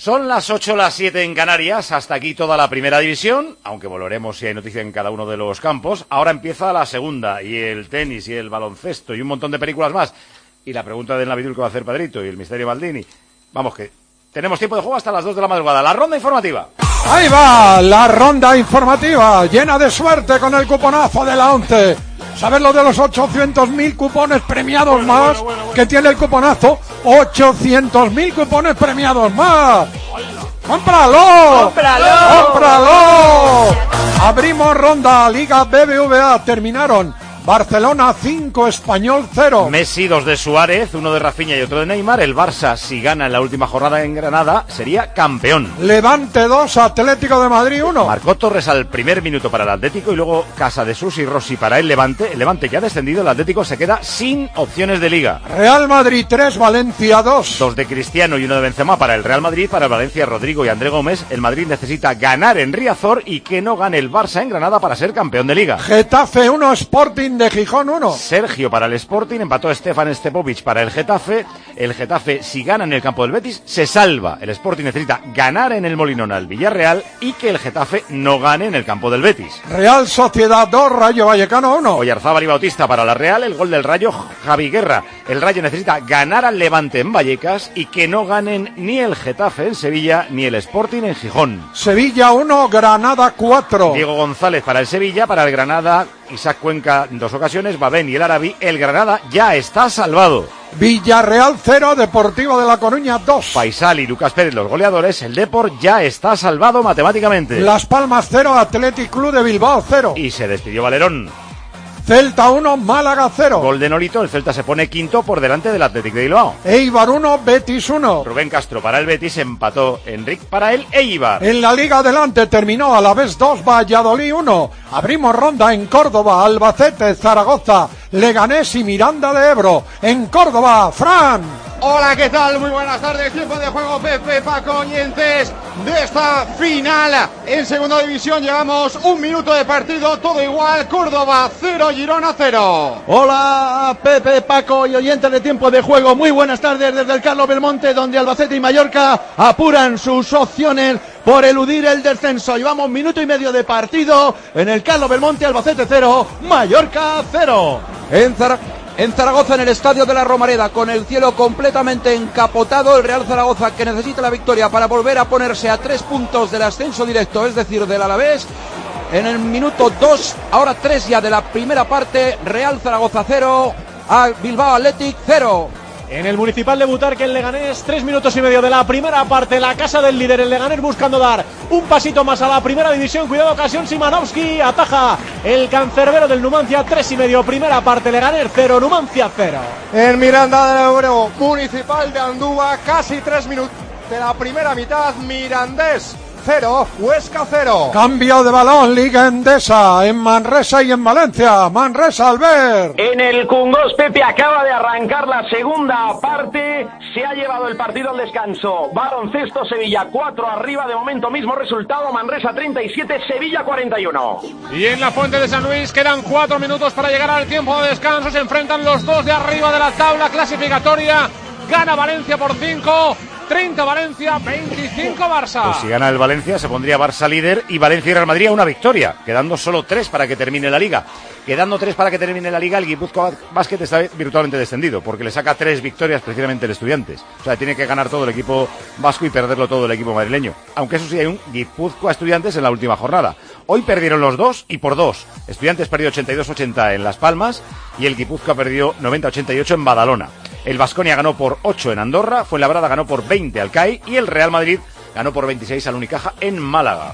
Son las 8, las 7 en Canarias, hasta aquí toda la primera división, aunque volveremos si hay noticia en cada uno de los campos. Ahora empieza la segunda, y el tenis, y el baloncesto, y un montón de películas más. Y la pregunta del Navidul que va a hacer Pedrito, y el misterio Maldini. Vamos que tenemos tiempo de juego hasta las 2 de la madrugada. La ronda informativa. Ahí va, la ronda informativa, llena de suerte con el cuponazo de la ONCE. ¿Sabes lo de los 800.000 cupones premiados más que tiene el cuponazo? 800.000 cupones premiados más. ¡Cómpralo! ¡Cómpralo! ¡Cómpralo! Abrimos ronda, Liga BBVA, terminaron. Barcelona 5, Español 0. Messi, 2 de Suárez, 1 de Rafinha y otro de Neymar. El Barça, si gana en la última jornada en Granada, sería campeón. Levante 2, Atlético de Madrid 1. Marcó Torres al primer minuto para el Atlético y luego Casadesus y Rossi para el Levante. El Levante que ha descendido, el Atlético se queda sin opciones de Liga. Real Madrid 3, Valencia 2. 2 de Cristiano y 1 de Benzema para el Real Madrid. Para el Valencia, Rodrigo y André Gómez. El Madrid necesita ganar en Riazor y que no gane el Barça en Granada para ser campeón de Liga. Getafe 1, Sporting de Gijón 1. Sergio para el Sporting, empató Stefan Stepovic para el Getafe. El Getafe, si gana en el campo del Betis, se salva. El Sporting necesita ganar en el Molinón al Villarreal y que el Getafe no gane en el campo del Betis. Real Sociedad 2, Rayo Vallecano 1. Oyarzábal y Bautista para la Real, el gol del Rayo, Javi Guerra. El Rayo necesita ganar al Levante en Vallecas y que no ganen ni el Getafe en Sevilla ni el Sporting en Gijón. Sevilla 1, Granada 4. Diego González para el Sevilla, para el Granada, Isaac Cuenca en 2 ocasiones, Babén y el Arabi. El Granada ya está salvado. Villarreal 0, Deportivo de La Coruña 2. Faisal y Lucas Pérez los goleadores. El Depor ya está salvado matemáticamente. Las Palmas 0, Athletic Club de Bilbao 0. Y se despidió Valerón. Celta 1, Málaga 0. Gol de Nolito, el Celta se pone quinto por delante del Athletic de Bilbao. Eibar 1, Betis 1. Rubén Castro para el Betis, empató Enric para el Eibar. En la Liga Adelante terminó Alavés 2, Valladolid 1. Abrimos ronda en Córdoba, Albacete, Zaragoza, Leganés y Miranda de Ebro. En Córdoba, Fran. Hola, ¿qué tal? Muy buenas tardes. Tiempo de juego, Pepe, Paco, oyentes de esta final. En segunda división llevamos 1 minuto de partido, todo igual. Córdoba 0, Girona 0. Hola, Pepe, Paco y oyentes de tiempo de juego. Muy buenas tardes desde el Carlos Belmonte, donde Albacete y Mallorca apuran sus opciones por eludir el descenso. Llevamos 1 minuto y medio de partido en el Carlos Belmonte. Albacete 0, Mallorca 0. En Zaragoza, en el estadio de la Romareda, con el cielo completamente encapotado, el Real Zaragoza, que necesita la victoria para volver a ponerse a 3 puntos del ascenso directo, es decir, del Alavés. En el minuto 2, ahora 3 ya de la primera parte, Real Zaragoza 0, a Bilbao Athletic 0. En el Municipal de Butarque, el Leganés, 3 minutos y medio de la primera parte, la casa del líder, el Leganés buscando dar un pasito más a la primera división. Cuidado, ocasión, Simanowski ataja el cancerbero del Numancia, 3 y medio, primera parte, Leganés 0, Numancia 0. En Miranda de Ebro, Municipal de Andúa, casi 3 minutos de la primera mitad, Mirandés 0, Huesca 0. Cambio de balón, Liga Endesa, en Manresa y en Valencia. Manresa, Albert. En el Cungós, Pepe, acaba de arrancar la segunda parte. Se ha llevado el partido al descanso. Baloncesto, Sevilla 4 arriba. De momento mismo resultado, Manresa 37, Sevilla 41. Y en la Fuente de San Luis quedan 4 minutos para llegar al tiempo de descanso. Se enfrentan los dos de arriba de la tabla clasificatoria. Gana Valencia por 5. 30 Valencia, 25 Barça. Pues si gana el Valencia se pondría Barça líder y Valencia y Real Madrid a una victoria, quedando solo 3 para que termine la Liga. Quedando 3 para que termine la Liga, el Guipúzcoa Basket está virtualmente descendido, porque le saca 3 victorias precisamente el Estudiantes. O sea, tiene que ganar todo el equipo vasco y perderlo todo el equipo madrileño. Aunque eso sí, hay un Guipúzcoa Estudiantes en la última jornada. Hoy perdieron los dos y por 2. Estudiantes perdió 82-80 en Las Palmas y el Guipúzcoa perdió 90-88 en Badalona. El Baskonia ganó por 8 en Andorra, Fuenlabrada ganó por 20 al CAI y el Real Madrid ganó por 26 al Unicaja en Málaga,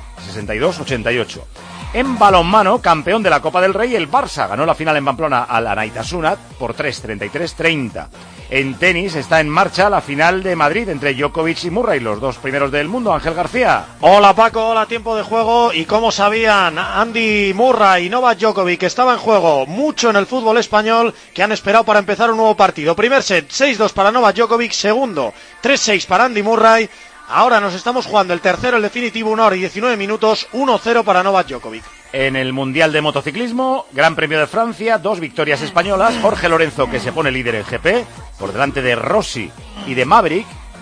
62-88. En balonmano, campeón de la Copa del Rey, el Barça ganó la final en Pamplona al Anaitasuna por 3, 33-30. En tenis está en marcha la final de Madrid entre Djokovic y Murray, los dos primeros del mundo. Ángel García. Hola Paco, hola tiempo de juego. Y como sabían Andy Murray y Novak Djokovic, que estaba en juego mucho en el fútbol español, que han esperado para empezar un nuevo partido. Primer set, 6-2 para Novak Djokovic. Segundo, 3-6 para Andy Murray. Ahora nos estamos jugando el tercero, el definitivo, 1 hora y 19 minutos, 1-0 para Novak Djokovic. En el Mundial de Motociclismo, Gran Premio de Francia, 2 victorias españolas. Jorge Lorenzo, que se pone líder en GP, por delante de Rossi y de Maverick.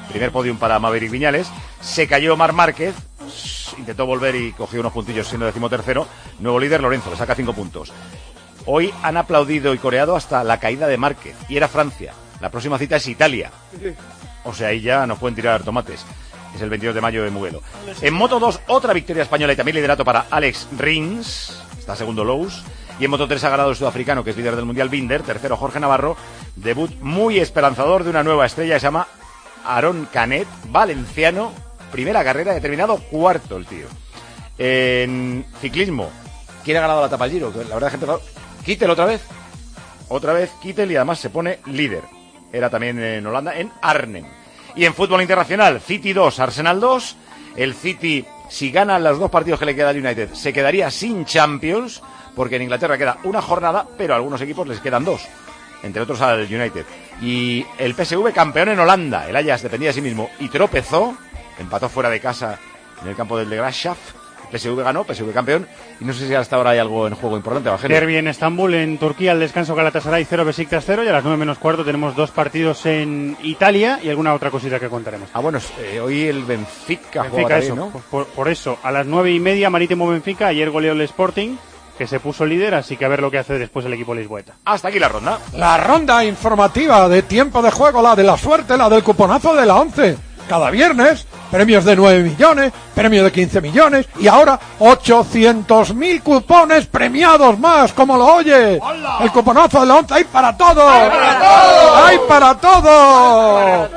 Primer podium para Maverick Viñales. Se cayó Marc Márquez, intentó volver y cogió unos puntillos siendo 13º. Nuevo líder Lorenzo, le saca 5 puntos. Hoy han aplaudido y coreado hasta la caída de Márquez, y era Francia. La próxima cita es Italia. O sea, ahí ya nos pueden tirar tomates. Es el 22 de mayo en Mugello. En Moto 2, otra victoria española y también liderato para Alex Rins. Está segundo Lowe's. Y en Moto 3 ha ganado el sudafricano, que es líder del Mundial, Binder. Tercero Jorge Navarro. Debut muy esperanzador de una nueva estrella que se llama Aaron Canet, valenciano. Primera carrera, ha terminado cuarto el tío. En ciclismo, ¿quién ha ganado la etapa al Giro? La verdad, gente, Kittel otra vez Kittel, y además se pone líder. Era también en Holanda, en Arnhem. Y en fútbol internacional, City 2, Arsenal 2. El City, si gana los 2 partidos que le queda al United, se quedaría sin Champions, porque en Inglaterra queda una jornada, pero a algunos equipos les quedan 2, entre otros al United. Y el PSV, campeón en Holanda. El Ajax dependía de sí mismo y tropezó, empató fuera de casa en el campo del de Graafschap. PSV ganó, PSV campeón, y no sé si hasta ahora hay algo en juego importante, Evangelio. Derbi en Estambul, en Turquía, al descanso Galatasaray 0, Besiktas 0, y a las 9:15 tenemos 2 partidos en Italia y alguna otra cosita que contaremos. Bueno, hoy el Benfica juega eso, también, ¿no? Por eso, a las 9:30 Marítimo Benfica, ayer goleó el Sporting, que se puso líder, así que a ver lo que hace después el equipo lisboeta. Hasta aquí la ronda. La ronda informativa de tiempo de juego, la de la suerte, la del cuponazo de la 11. Cada viernes, premios de 9 millones, premio de 15 millones y ahora 800.000 cupones premiados más, como lo oye. ¡Hola! El cuponazo de la 11, ¡hay para todo! ¡Hay para todo! ¡Hay para todo!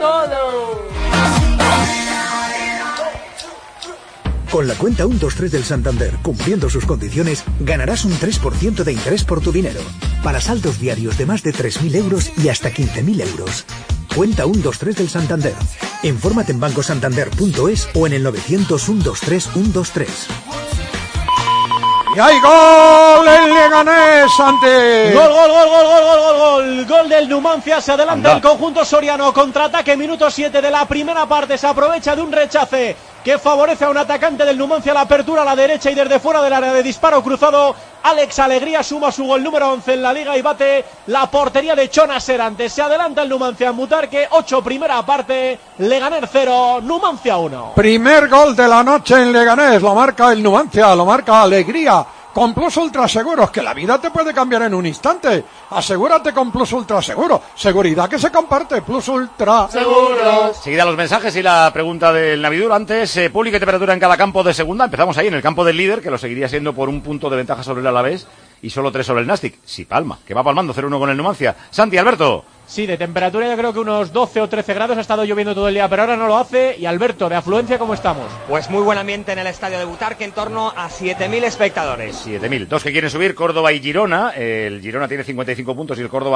Con la cuenta 123 del Santander, cumpliendo sus condiciones, ganarás un 3% de interés por tu dinero. Para saldos diarios de más de 3.000 euros y hasta 15.000 euros. Cuenta 123 del Santander. Infórmate en bancosantander.es o en el 900 123 123. ¡Y hay gol en Leganés, Santi! Gol del Numancia, se adelanta el conjunto soriano, contraataque, minuto 7 de la primera parte, se aprovecha de un rechace que favorece a un atacante del Numancia, la apertura a la derecha y desde fuera del área de disparo cruzado, Alex Alegría suma su gol número 11 en la liga y bate la portería de Chona Serantes. Se adelanta el Numancia en Butarque, 8 primera parte, Leganés 0, Numancia 1. Primer gol de la noche en Leganés, lo marca el Numancia, lo marca Alegría. Con Plus Ultra Seguros, que la vida te puede cambiar en un instante. Asegúrate con Plus Ultra Seguro. Seguridad que se comparte. Plus Ultra Seguros. Seguida los mensajes y la pregunta del Navidur. Antes, público y temperatura en cada campo de segunda. Empezamos ahí en el campo del líder, que lo seguiría siendo por un punto de ventaja sobre el Alavés y solo 3 sobre el Nastic. Sí, palma, que va palmando 0-1 con el Numancia. Santi, Alberto. Sí, de temperatura yo creo que unos 12 o 13 grados, ha estado lloviendo todo el día, pero ahora no lo hace. Y Alberto, de afluencia, ¿cómo estamos? Pues muy buen ambiente en el estadio de Butarque, en torno a 7.000 espectadores. 7.000. 2 que quieren subir, Córdoba y Girona. El Girona tiene 55 puntos y el Córdoba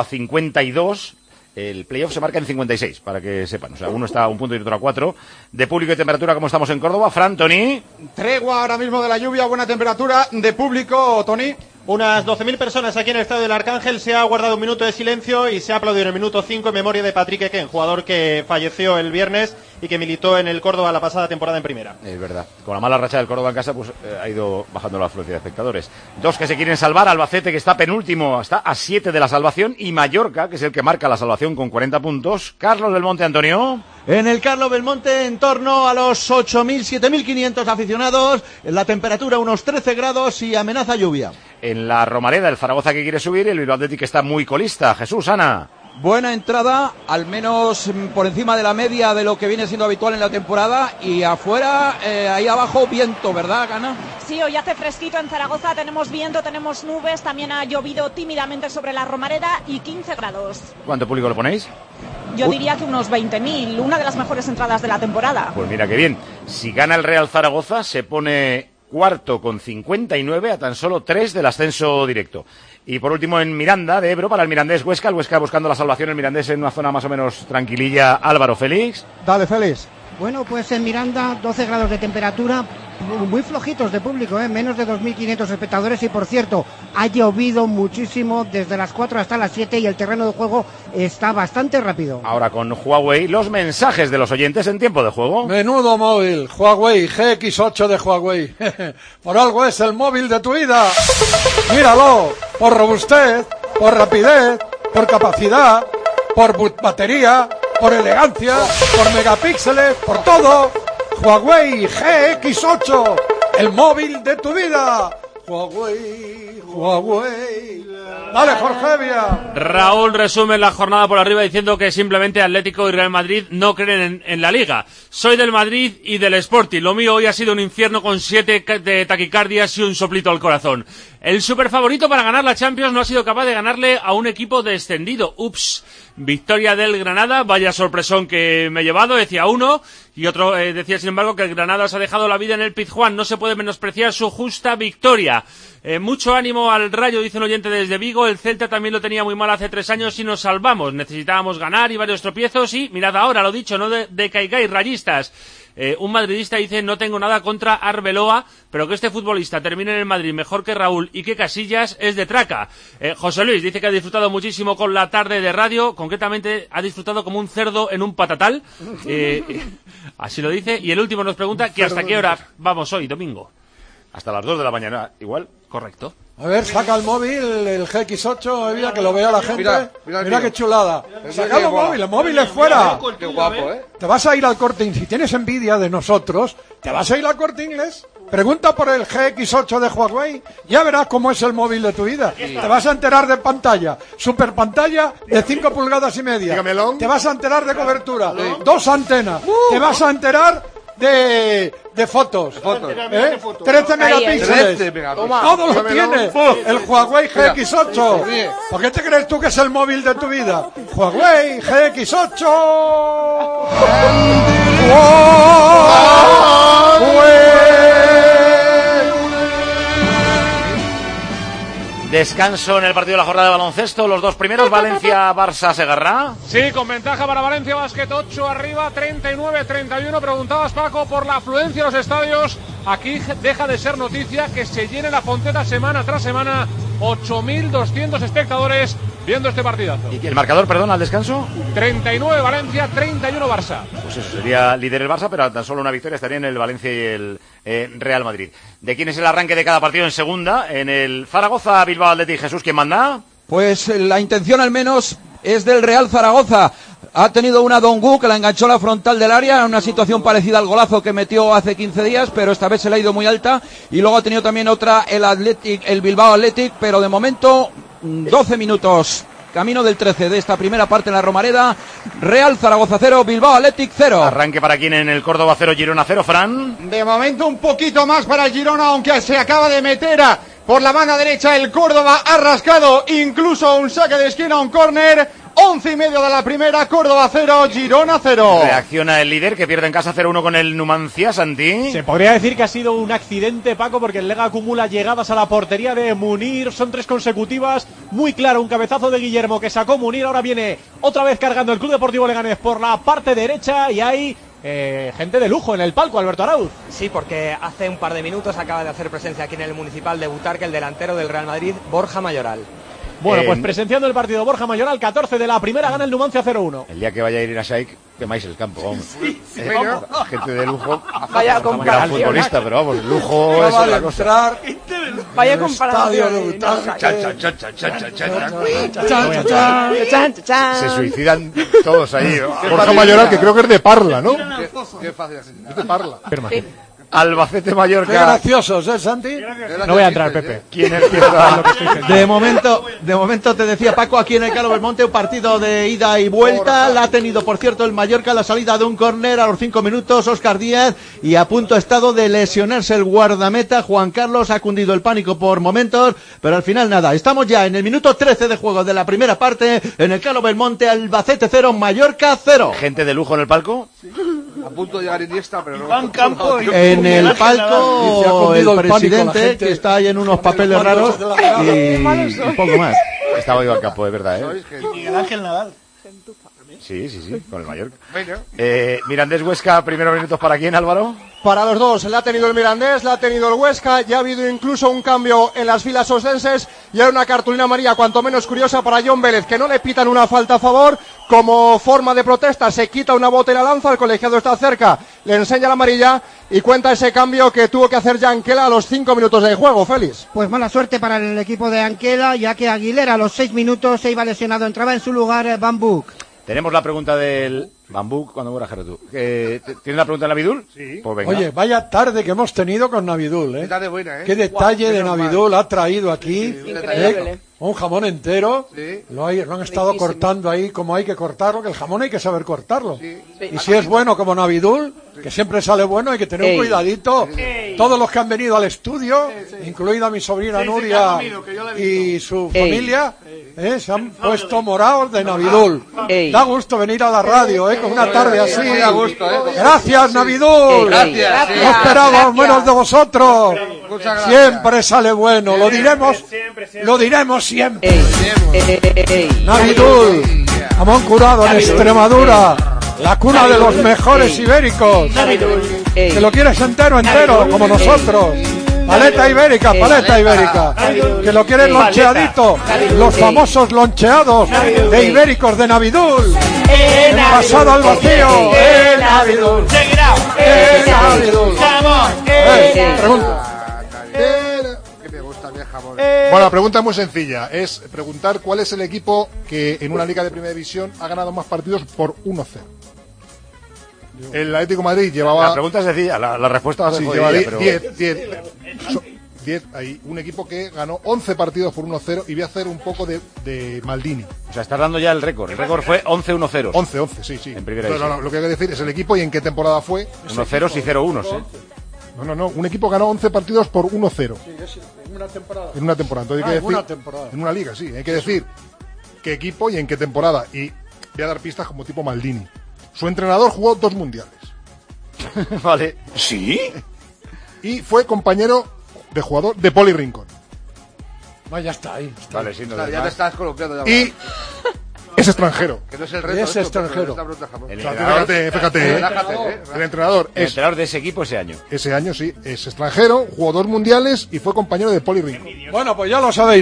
52. El playoff se marca en 56, para que sepan. O sea, uno está a un punto y otro a 4. De público y temperatura, ¿cómo estamos en Córdoba? Fran, Tony. Tregua ahora mismo de la lluvia, buena temperatura. De público, Tony. Unas 12.000 personas aquí en el estadio del Arcángel. Se ha guardado un minuto de silencio y se ha aplaudido en el minuto 5 en memoria de Patrick Eken, jugador que falleció el viernes y que militó en el Córdoba la pasada temporada en primera. Es verdad. Con la mala racha del Córdoba en casa, pues ha ido bajando la afluencia de espectadores. 2 que se quieren salvar, Albacete, que está penúltimo, está a 7 de la salvación, y Mallorca, que es el que marca la salvación con 40 puntos. Carlos del Monte, Antonio. En el Carlos Belmonte, en torno a los 8.000, 7.500 aficionados, la temperatura unos 13 grados y amenaza lluvia. En la Romareda, el Zaragoza que quiere subir, el Bilbao Athletic que está muy colista. Jesús, Ana. Buena entrada, al menos por encima de la media de lo que viene siendo habitual en la temporada, y afuera, ahí abajo, viento, ¿verdad, Ana? Sí, hoy hace fresquito en Zaragoza, tenemos viento, tenemos nubes, también ha llovido tímidamente sobre la Romareda y 15 grados. ¿Cuánto público le ponéis? Yo diría que unos 20.000, una de las mejores entradas de la temporada. Pues mira qué bien. Si gana el Real Zaragoza, se pone cuarto con 59 a tan solo 3 del ascenso directo. Y por último en Miranda de Ebro para el Mirandés Huesca, el Huesca buscando la salvación, el Mirandés en una zona más o menos tranquililla. Álvaro, Félix. Dale, Félix. Bueno, pues en Miranda 12 grados de temperatura, muy flojitos de público, menos de 2.500 espectadores, y por cierto, ha llovido muchísimo desde las 4 hasta las 7 y el terreno de juego está bastante rápido. Ahora con Huawei, los mensajes de los oyentes en tiempo de juego. Menudo móvil, Huawei, GX8 de Huawei. Por algo es el móvil de tu vida. Míralo, por robustez, por rapidez, por capacidad, por batería, por elegancia, por megapíxeles, por todo. Huawei GX8, el móvil de tu vida. Huawei. Dale, Jorge Evia. Raúl resume la jornada por arriba diciendo que simplemente Atlético y Real Madrid no creen en la Liga. Soy del Madrid y del Sporting. Lo mío hoy ha sido un infierno con 7 de taquicardias y un soplito al corazón. El superfavorito para ganar la Champions no ha sido capaz de ganarle a un equipo descendido. Ups. Victoria del Granada, vaya sorpresón que me he llevado, decía uno, y otro decía sin embargo que el Granada se ha dejado la vida en el Pizjuán, no se puede menospreciar su justa victoria. Mucho ánimo al Rayo, dice un oyente desde Vigo, el Celta también lo tenía muy mal hace 3 años y nos salvamos, necesitábamos ganar y varios tropiezos y mirad ahora, lo dicho, no de caigáis rayistas. Un madridista dice, no tengo nada contra Arbeloa, pero que este futbolista termine en el Madrid mejor que Raúl y que Casillas es de traca. José Luis dice que ha disfrutado muchísimo con la tarde de radio, concretamente ha disfrutado como un cerdo en un patatal, así lo dice, y el último nos pregunta que hasta qué hora vamos hoy, domingo. Hasta las 2 de la mañana, igual. Correcto. A ver, saca el móvil, el GX8, Evia, que lo vea la gente. Mira qué chulada. Saca el móvil es fuera. Qué guapo, Te vas a ir al Corte Inglés. Si tienes envidia de nosotros, te vas a ir al Corte Inglés. Pregunta por el GX8 de Huawei. Ya verás cómo es el móvil de tu vida. Te vas a enterar de pantalla. Super pantalla de 5 pulgadas y media. Dígamelo. Te vas a enterar de cobertura. 2 antenas. Te vas a enterar de fotos. 13 megapíxeles. Todo lo tiene el Huawei GX8. ¿Por qué te crees tú que es el móvil de tu vida? Huawei GX8. Descanso en el partido de la jornada de baloncesto. Los 2 primeros, Valencia-Barça Segarra. Sí, con ventaja para Valencia Basket, 8 arriba, 39-31. Preguntabas, Paco, por la afluencia a los estadios. Aquí deja de ser noticia que se llene la Fonteta semana tras semana. 8.200 espectadores viendo este partidazo. ¿Y el marcador, perdón, al descanso? 39 Valencia, 31 Barça. Pues eso, sería líder el Barça, pero tan solo una victoria estarían el Valencia y el Real Madrid. ¿De quién es el arranque de cada partido en segunda? En el Zaragoza, Bilbao, Athletic, Jesús, ¿quién manda? Pues la intención al menos es del Real Zaragoza. Ha tenido una Dongu que la enganchó a la frontal del área, una situación parecida al golazo que metió hace 15 días, pero esta vez se le ha ido muy alta. Y luego ha tenido también otra el Bilbao Athletic, pero de momento 12 minutos, camino del 13 de esta primera parte en la Romareda. Real Zaragoza 0, Bilbao Athletic 0. Arranque para quien en el Córdoba 0, Girona 0, Fran. De momento un poquito más para el Girona, aunque se acaba de meter por la banda derecha el Córdoba, ha rascado incluso un saque de esquina, un córner. 11:30 de la primera, Córdoba 0, Girona 0. Reacciona el líder que pierde en casa 0-1 con el Numancia, Santi. Se podría decir que ha sido un accidente, Paco, porque el Lega acumula llegadas a la portería de Munir, son 3 consecutivas, muy claro, un cabezazo de Guillermo que sacó Munir, ahora viene otra vez cargando el Club Deportivo Leganés por la parte derecha y hay gente de lujo en el palco, Alberto Arauz. Sí, porque hace un par de minutos acaba de hacer presencia aquí en el Municipal de Butarque el delantero del Real Madrid, Borja Mayoral. Bueno, pues presenciando el partido Borja Mayoral, 14 de la primera, gana el Numancia 0-1. El día que vaya a ir a Shaik, quemáis el campo, vamos. Gente de lujo. Vaya comparación. Gran futbolista, pero vamos, el lujo es otra cosa. Vaya comparación. Se suicidan todos ahí. Borja Mayoral, que creo que es de Parla, ¿no? Qué fácil. Es de Parla. Albacete Mallorca. Qué graciosos, Santi? No voy a entrar, Pepe. ¿Quién empieza? De momento te decía Paco, aquí en el Carlos Belmonte, un partido de ida y vuelta. La ha tenido, por cierto, el Mallorca, la salida de un córner a los 5 minutos, Óscar Díaz, y a punto ha estado de lesionarse el guardameta, Juan Carlos. Ha cundido el pánico por momentos, pero al final nada. Estamos ya en el minuto 13 de juego de la primera parte, en el Carlos Belmonte, Albacete 0, Mallorca 0. ¿Gente de lujo en el palco? A punto de llegar Iniesta, pero no. Van Campo en el palco, el presidente, que está ahí en unos papeles raros, y un poco más. Estaba Iván Campo, de verdad, Miguel Ángel Nadal. Sí, con el Mallorca. Mirandés Huesca, primeros minutos para quién, Álvaro. Para los dos, la ha tenido el Mirandés, la ha tenido el Huesca, ya ha habido incluso un cambio en las filas ostenses y hay una cartulina amarilla cuanto menos curiosa para John Vélez, que no le pitan una falta a favor, como forma de protesta se quita una bota y la lanza, el colegiado está cerca, le enseña la amarilla y cuenta ese cambio que tuvo que hacer Anquela a los 5 minutos de juego, Félix. Pues mala suerte para el equipo de Anquela, ya que Aguilera a los 6 minutos se iba lesionado, entraba en su lugar Van Boek. Tenemos la pregunta del Bambú cuando muera Gerardo. ¿Tienes la pregunta de Navidul? Sí. Pues venga. Oye, vaya tarde que hemos tenido con Navidul, ¿eh? Qué tarde buena, ¿eh? Qué detalle de Navidul ha traído aquí. Increíble. Un jamón entero. Sí. Lo han estado Riquísimo. cortando ahí como hay que cortarlo, que el jamón hay que saber cortarlo. Y si es bueno como Navidul, que siempre sale bueno, hay que tener un cuidadito. Todos los que han venido al estudio, incluida mi sobrina Nuria y su familia, se han puesto morados de Navidul. Da gusto venir a la radio, con una tarde así. Da gusto, Gracias, Navidul. Gracias. No esperábamos menos de vosotros. Muchas gracias. Siempre sale bueno, lo diremos siempre. Navidul, jamón curado en Extremadura, la cuna de los mejores ibéricos. Que lo quieres entero, como nosotros. Paleta ibérica. Que lo quieres loncheadito. Los famosos loncheados de ibéricos de Navidul. Pasado al vacío. Navidul. Navidul. Pregunta. Que me gusta el jamón. Bueno, la pregunta es muy sencilla. Es preguntar cuál es el equipo que en una liga de primera división ha ganado más partidos por 1-0. El Atlético de Madrid llevaba... La pregunta es sencilla, la respuesta va a ser lleva jodida, 10. Hay un equipo que ganó 11 partidos por 1-0 y voy a hacer un poco de Maldini. O sea, estás dando ya el récord. El récord fue 11-1-0. 11, sí. En primera No, división. lo que hay que decir es el equipo y en qué temporada fue. 1-0 y 0-1, ¿eh? No. Un equipo ganó 11 partidos por 1-0. En una temporada. En una temporada. Entonces hay que en decir, una temporada. En una liga, sí. Hay que decir qué equipo y en qué temporada. Y voy a dar pistas como tipo Maldini. Su entrenador jugó 2 mundiales. Vale. ¿Sí? Y fue compañero de jugador de Poli Rincón. Ya está ahí. Vale, sí, no ya te estás colocando. Y es extranjero. Que no es el reto. Es extranjero. Fíjate. El entrenador El entrenador de ese equipo ese año. Ese año, sí. Es extranjero, jugó 2 mundiales y fue compañero de Poli Rincón. Bueno, pues ya lo sabéis.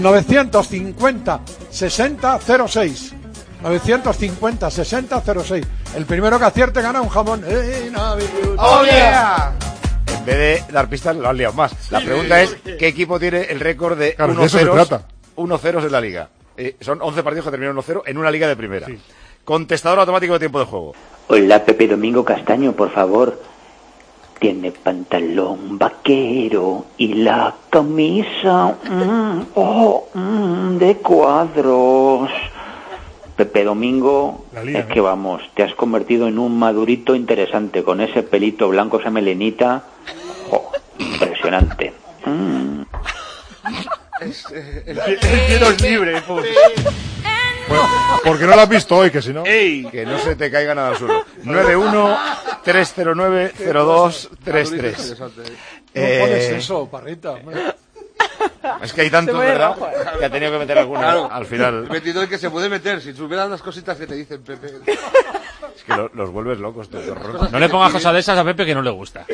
950-60-06. 950-60-06. El primero que acierte gana un jamón. ¡Oh, yeah! En vez de dar pistas, lo han liado más. La pregunta es, ¿qué equipo tiene el récord de 1-0 en la liga? Son 11 partidos que terminaron 1-0 en una liga de primera. Sí. Contestador automático de tiempo de juego. Hola, Pepe Domingo Castaño, por favor. Tiene pantalón vaquero y la camisa de cuadros. Pepe Domingo, es que vamos, te has convertido en un madurito interesante con ese pelito blanco, esa melenita. Impresionante. El cielo es libre, pues. Bueno, porque no lo has visto hoy, que si no... Que no se te caiga nada al suelo. 91-309-0233. No pones eso, Parrita. Es que hay tantos, ¿verdad? Que ha tenido que meter alguno al final. Metido el que se puede meter, si supieran las cositas que te dicen, Pepe. Es que los vuelves locos. No le pongas cosas de esas a Pepe que no le gusta.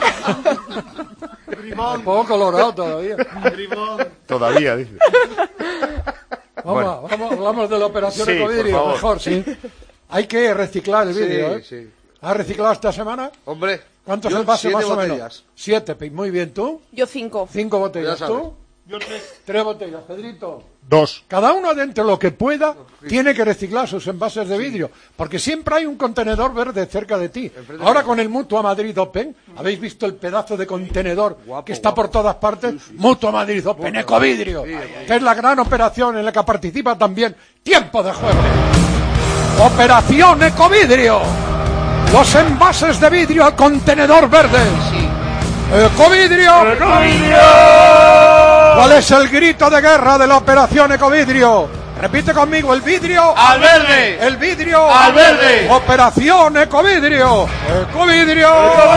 Un poco colorado todavía. Todavía, dice. Vamos, hablamos de la operación Ecovidrio, mejor, sí. Hay que reciclar el vidrio, Sí. ¿Has reciclado esta semana? Hombre. ¿Cuántos envases más botellas. o menos? 7, muy bien, ¿tú? Yo 5. 5 botellas, Ya ¿tú? Yo 3. 3 botellas, Pedrito. 2. Cada uno dentro de lo que pueda tiene que reciclar sus envases de vidrio, porque siempre hay un contenedor verde cerca de ti. Ahora con el Mutua Madrid Open, ¿habéis visto el pedazo de contenedor que está por todas partes? Mutua Madrid Open, Ecovidrio, que es la gran operación en la que participa también Tiempo de Juego. Operación Ecovidrio. Los envases de vidrio al contenedor verde. ¡Ecovidrio! ¿Cuál es el grito de guerra de la operación Ecovidrio? Repite conmigo, el vidrio ¡al verde! El vidrio ¡al verde! Operación Ecovidrio. ¡Ecovidrio!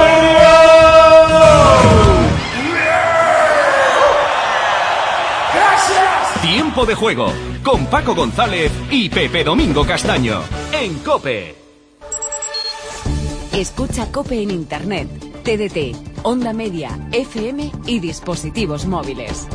¡Gracias! Tiempo de Juego con Paco González y Pepe Domingo Castaño en COPE. Escucha COPE en Internet, TDT, Onda Media, FM y dispositivos móviles.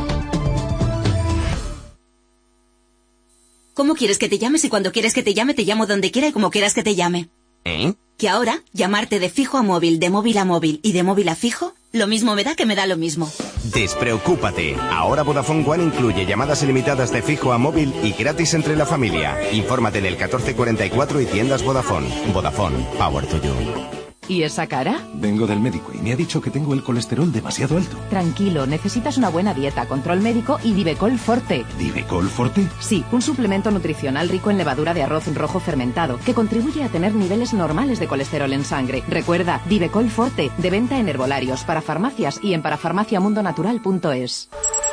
¿Cómo quieres que te llame si cuando quieres que te llame te llamo donde quiera y como quieras que te llame? Que ahora, llamarte de fijo a móvil, de móvil a móvil y de móvil a fijo, lo mismo me da que me da lo mismo. Despreocúpate. Ahora Vodafone One incluye llamadas ilimitadas de fijo a móvil y gratis entre la familia. Infórmate en el 1444 y tiendas Vodafone. Vodafone, power to you. ¿Y esa cara? Vengo del médico y me ha dicho que tengo el colesterol demasiado alto. Tranquilo, necesitas una buena dieta, control médico y Divecol Forte. ¿Divecol Forte? Sí, un suplemento nutricional rico en levadura de arroz rojo fermentado que contribuye a tener niveles normales de colesterol en sangre. Recuerda, Divecol Forte, de venta en herbolarios, para farmacias y en parafarmaciamundonatural.es.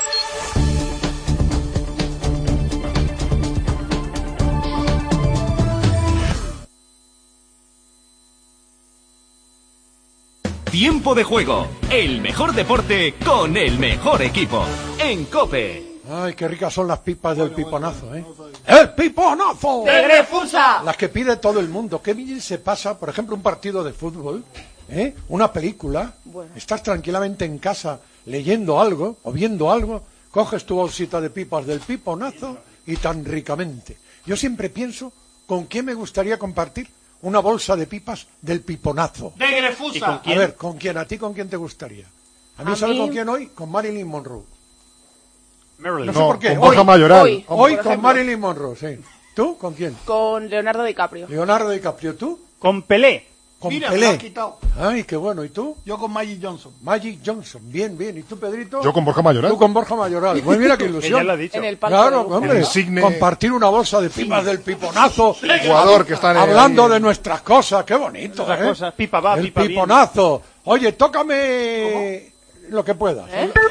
Tiempo de juego, el mejor deporte con el mejor equipo. En COPE. Ay, qué ricas son las pipas del piponazo, ¿eh? ¡El piponazo! ¡De Grefusa! Las que pide todo el mundo. Qué bien se pasa, por ejemplo, un partido de fútbol, ¿eh? Una película. Bueno. Estás tranquilamente en casa leyendo algo o viendo algo, coges tu bolsita de pipas del piponazo y tan ricamente. Yo siempre pienso con quién me gustaría compartir una bolsa de pipas del piponazo. ¡De Grefusa! A ver, ¿con quién? ¿A ti con quién te gustaría? ¿A mí sabes con quién hoy? Con Marilyn Monroe. No sé por qué. Con Borja Mayoral. Hoy con Marilyn Monroe, sí. ¿Tú? ¿Con quién? Con Leonardo DiCaprio. Leonardo DiCaprio, ¿tú? Con Pelé. Con Mira, Pelé. me lo has quitado. Ay, qué bueno. ¿Y tú? Yo con Magic Johnson. Magic Johnson. Bien, bien. ¿Y tú, Pedrito? Yo con Borja Mayoral. Tú con Borja Mayoral. Pues mira qué ilusión. Ya lo ha dicho. En el palco Claro, de hombre. Insigne. Compartir una bolsa de pipas del piponazo. Jugador que está en el... Hablando de nuestras cosas. Qué bonito, Otras ¿eh? cosas. Pipa va, el pipa bien. piponazo. Oye, tócame lo que puedas.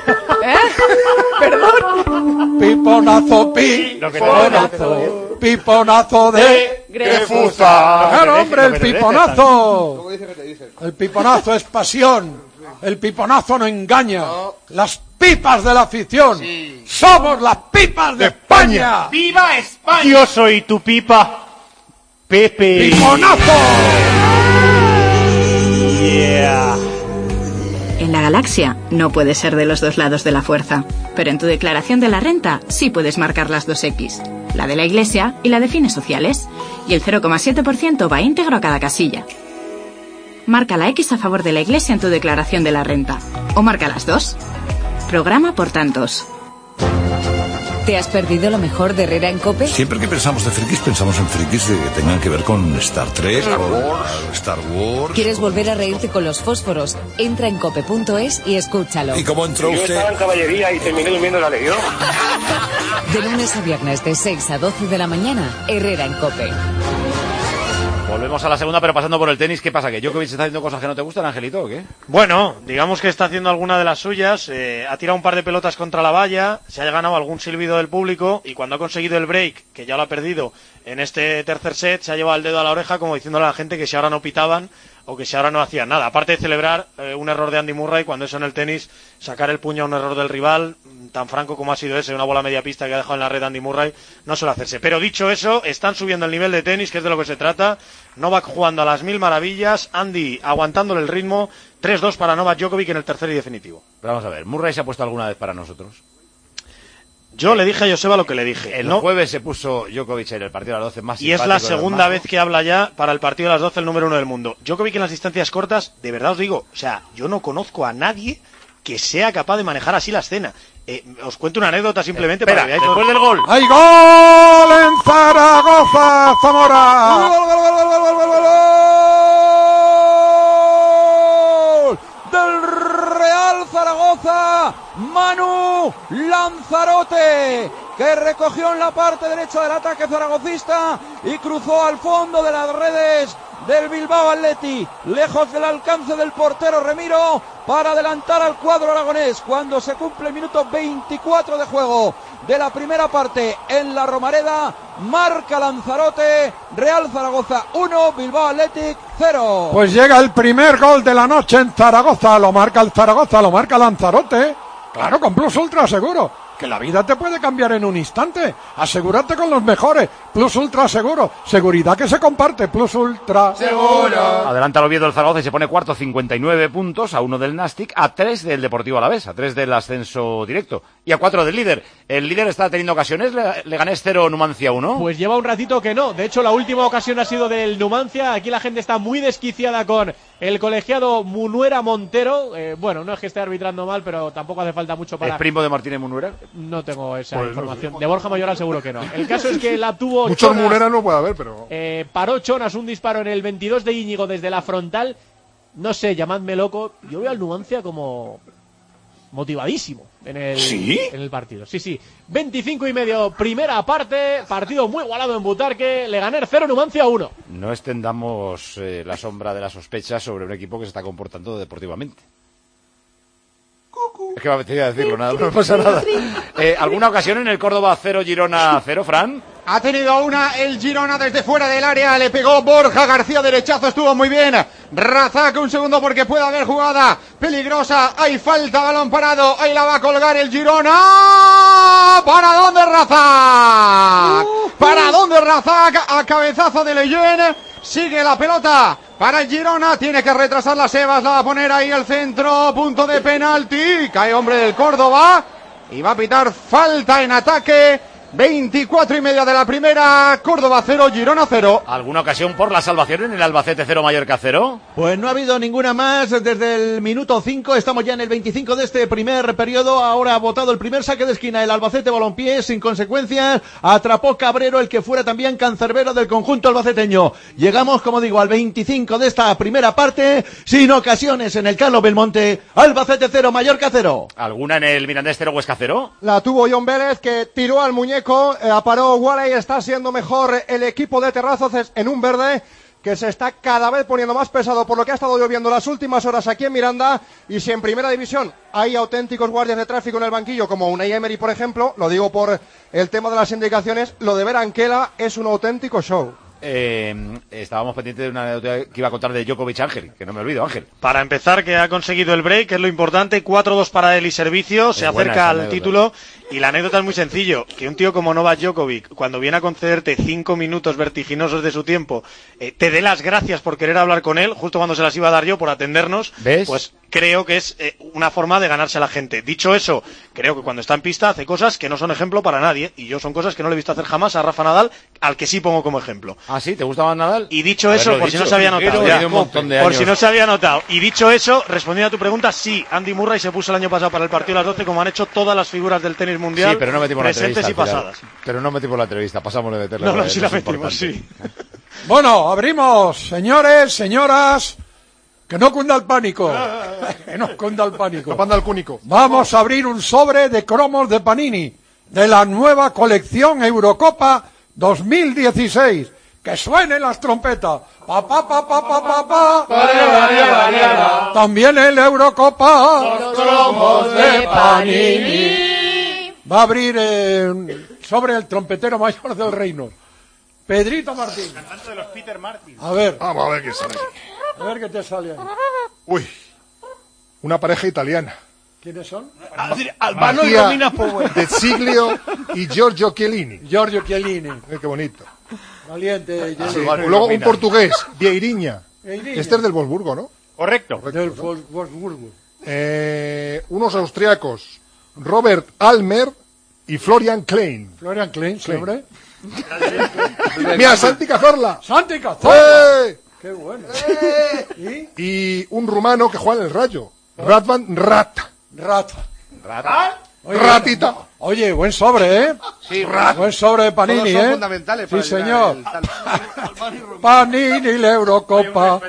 ¿Perdón? Piponazo, piponazo. Piponazo de Grefusa. Claro, hombre, el piponazo. ¿Cómo dice que te dicen? El piponazo es pasión. El piponazo no engaña. Las pipas de la afición. Somos las pipas de España. ¡Viva España! Yo soy tu pipa, Pepe. ¡Piponazo! Yeah. En la galaxia no puedes ser de los dos lados de la fuerza, pero en tu declaración de la renta sí puedes marcar las dos X, la de la Iglesia y la de fines sociales, y el 0,7% va íntegro a cada casilla. Marca la X a favor de la Iglesia en tu declaración de la renta, o marca las dos. Programa por tantos. ¿Te has perdido lo mejor de Herrera en COPE? Siempre que pensamos de frikis, pensamos en frikis que tengan que ver con Star Trek, Star Wars. ¿Quieres volver a reírte con los fósforos? Entra en cope.es y escúchalo. ¿Y cómo entró Yo usted? estaba en caballería y terminé durmiendo en la Legión. De lunes a viernes de 6 a 12 de la mañana, Herrera en COPE. Volvemos a la segunda, pero pasando por el tenis. ¿Qué pasa? ¿Que Djokovic está haciendo cosas que no te gustan, Angelito, o qué? Bueno, digamos que está haciendo alguna de las suyas. Ha tirado un par de pelotas contra la valla, se ha ganado algún silbido del público y cuando ha conseguido el break, que ya lo ha perdido en este tercer set, se ha llevado el dedo a la oreja como diciéndole a la gente que si ahora no pitaban o que si ahora no hacían nada. Aparte de celebrar un error de Andy Murray, cuando eso en el tenis, sacar el puño a un error del rival, tan franco como ha sido ese, una bola media pista que ha dejado en la red Andy Murray, no suele hacerse. Pero dicho eso, están subiendo el nivel de tenis, que es de lo que se trata. Novak jugando a las mil maravillas, Andy aguantándole el ritmo, 3-2 para Novak Djokovic en el tercer y definitivo. Pero vamos a ver, ¿Murray se ha puesto alguna vez para nosotros? Yo le dije a Joseba lo que le dije. El jueves se puso Djokovic en el partido de las 12 más y es la segunda vez que habla ya para el partido de las 12 el número 1 del mundo. Djokovic en las distancias cortas, de verdad os digo, o sea, yo no conozco a nadie que sea capaz de manejar así la escena. Os cuento una anécdota simplemente para que veáis. Después del gol. ¡Hay gol en Zaragoza, Zamora! ¡Gol del Real Zaragoza! Manu Lanzarote, que recogió en la parte derecha del ataque zaragocista y cruzó al fondo de las redes del Bilbao Athletic, lejos del alcance del portero Remiro, para adelantar al cuadro aragonés cuando se cumple el minuto 24 de juego de la primera parte en la Romareda. Marca Lanzarote, Real Zaragoza 1, Bilbao Athletic 0. Pues llega el primer gol de la noche en Zaragoza, lo marca el Zaragoza, lo marca Lanzarote. Claro, con Plus Ultra seguro. que la vida te puede cambiar en un instante. Asegúrate con los mejores. Plus Ultra Seguro. Seguridad que se comparte. Plus Ultra Seguro. Adelanta el Oviedo del Zaragoza y se pone cuarto, 59 puntos, a 1 del Nastic, a 3 del Deportivo Alavés, a 3 del ascenso directo y a 4 del líder. El líder está teniendo ocasiones, Leganés 0, Numancia 1. Pues lleva un ratito que no. De hecho, la última ocasión ha sido del Numancia. Aquí la gente está muy desquiciada con el colegiado Munuera Montero. Bueno, no es que esté arbitrando mal, pero tampoco hace falta mucho para... ¿Es primo de Martínez Munuera? No tengo esa información. De Borja Mayoral seguro que no. El caso es que la tuvo... Muchos Munuera no puede haber, pero... Paró Chonas un disparo en el 22 de Íñigo desde la frontal. No sé, llamadme loco. Yo veo al Numancia como... motivadísimo en el partido. Sí. 25:30, primera parte, partido muy igualado en Butarque, Leganés 0, Numancia 1. No extendamos la sombra de la sospecha sobre un equipo que se está comportando deportivamente. Es que me apetecía decirlo, nada, no pasa nada. ¿Alguna ocasión en el Córdoba 0, Girona 0, Fran? Ha tenido una el Girona desde fuera del área, le pegó Borja García, derechazo, estuvo muy bien. Razak, un segundo porque puede haber jugada peligrosa, hay falta, balón parado, ahí la va a colgar el Girona. ¿Para dónde Razak? ¿Para dónde Razak? A cabezazo de Leyen, sigue la pelota para el Girona, tiene que retrasar las Sebas, la va a poner ahí al centro, punto de penalti, cae hombre del Córdoba y va a pitar falta en ataque. 24:30 de la primera, Córdoba 0, Girona 0. ¿Alguna ocasión por la salvación en el Albacete 0, Mallorca 0? Pues no ha habido ninguna más desde el minuto 5, estamos ya en el 25 de este primer periodo, ahora ha botado el primer saque de esquina el Albacete Balompié sin consecuencias, atrapó Cabrero, el que fuera también cancerbero del conjunto albaceteño. Llegamos, como digo, al 25 de esta primera parte, sin ocasiones en el Carlos Belmonte, Albacete 0, Mallorca 0. ¿Alguna en el Mirandés 0, Huesca 0? La tuvo John Vélez, que tiró al muñeco. Aparó Walley, está siendo mejor el equipo de Terrazas en un verde que se está cada vez poniendo más pesado por lo que ha estado lloviendo las últimas horas aquí en Miranda. Y si en primera división hay auténticos guardias de tráfico en el banquillo como Unai Emery, por ejemplo, lo digo por el tema de las indicaciones, lo de Beranquela es un auténtico show. Estábamos pendientes de una anécdota que iba a contar de Djokovic Ángel, que no me olvido, Ángel. Para empezar, que ha conseguido el break, que es lo importante, 4-2 para él y servicio, se acerca al título, y la anécdota es muy sencillo, que un tío como Novak Djokovic, cuando viene a concederte 5 minutos vertiginosos de su tiempo, te dé las gracias por querer hablar con él, justo cuando se las iba a dar yo, por atendernos, ¿ves? Pues creo que es una forma de ganarse a la gente. Dicho eso, creo que cuando está en pista hace cosas que no son ejemplo para nadie, y yo son cosas que no le he visto hacer jamás a Rafa Nadal, al que sí pongo como ejemplo. ¿Ah, sí? ¿Te gusta más Nadal? Y dicho eso, por si no se había notado, por si no se había notado, y dicho eso, respondiendo a tu pregunta, sí, Andy Murray se puso el año pasado para el partido a las 12, como han hecho todas las figuras del tenis mundial, sí, pero no metimos presentes y pasadas. Pero no metimos la entrevista, pasamos de meterla. No, sí la metimos, sí. Bueno, abrimos, señores, señoras, que no cunda el pánico. Que no cunda el pánico. Tapando al cúnico. Vamos a abrir un sobre de cromos de Panini de la nueva colección Eurocopa 2016. Que suenen las trompetas. Pa, pa, pa, pa, pa, pa, pa. También el Eurocopa. Los cromos de Panini. Va a abrir sobre el trompetero mayor del reino, Pedrito Martín. Cantante de los Peter Martin. A ver. Vamos a ver qué sale. A ver qué te sale ahí. Uy. Una pareja italiana. ¿Quiénes son? Albano y Romina Power. De Siglio y Giorgio Chiellini. Giorgio Chiellini. Qué bonito. Valiente. Sí. Luego un portugués, Vieirinha. Este es del Wolfsburgo, ¿no? Correcto. Del Wolfsburgo. Unos austriacos, Robert Almer y Florian Klein. Florian Klein, siempre. Mira, Santi Cazorla. Santi Cazorla. Qué bueno. Y un rumano que juega en el Rayo, Radvan Rata. Ratita. Oye, buen sobre, ¿eh? Sí, buen sobre de Panini, todos son ¿eh? fundamentales Sí, para señor. llegar Panini, la Eurocopa.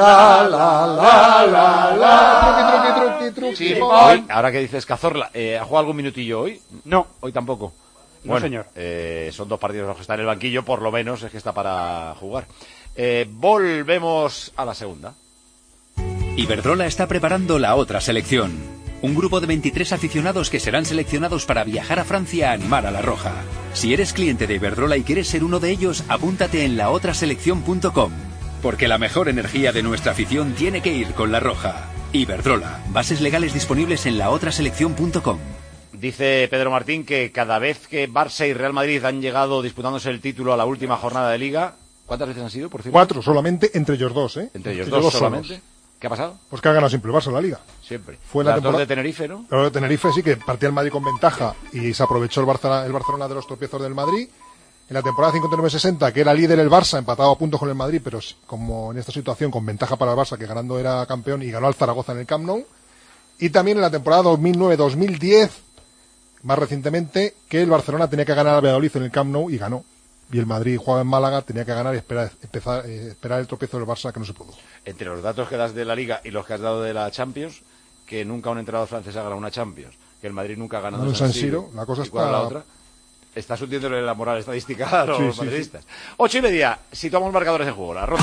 Truqui. Sí, Hoy, ahora que dices Cazorla, ¿ha jugado algún minutillo hoy? No. Hoy tampoco. No, Bueno, señor. Son 2 partidos los que está en el banquillo, por lo menos es que está para jugar. Volvemos a la segunda. Iberdrola está preparando la otra selección. Un grupo de 23 aficionados que serán seleccionados para viajar a Francia a animar a la Roja. Si eres cliente de Iberdrola y quieres ser uno de ellos, apúntate en laotraselección.com. Porque la mejor energía de nuestra afición tiene que ir con la Roja. Iberdrola. Bases legales disponibles en laotraselección.com. Dice Pedro Martín que cada vez que Barça y Real Madrid han llegado disputándose el título a la última jornada de Liga, ¿cuántas veces han sido, por cierto? 4 solamente entre ellos dos, ¿eh? Entre ellos dos solamente. Solos. ¿Qué ha pasado? Pues que ha ganado siempre el Barça la Liga. Siempre. Fue la temporada de Tenerife, ¿no? Pero de Tenerife sí que partía el Madrid con ventaja y se aprovechó el Barcelona de los tropiezos del Madrid. En la temporada 59-60, que era líder el Barça, empatado a puntos con el Madrid, pero como en esta situación con ventaja para el Barça, que ganando era campeón y ganó al Zaragoza en el Camp Nou. Y también en la temporada 2009-2010, más recientemente, que el Barcelona tenía que ganar al Valladolid en el Camp Nou y ganó. Y el Madrid jugaba en Málaga, tenía que ganar y esperar el tropiezo del Barça, que no se produjo. Entre los datos que das de la Liga y los que has dado de la Champions, que nunca un entrenador francés ha ganado una Champions, que el Madrid nunca ha ganado en San Siro, la cosa está... la otra? Estás hundiéndole la moral estadística a los madridistas. 8:30, situamos marcadores en juego, la ronda.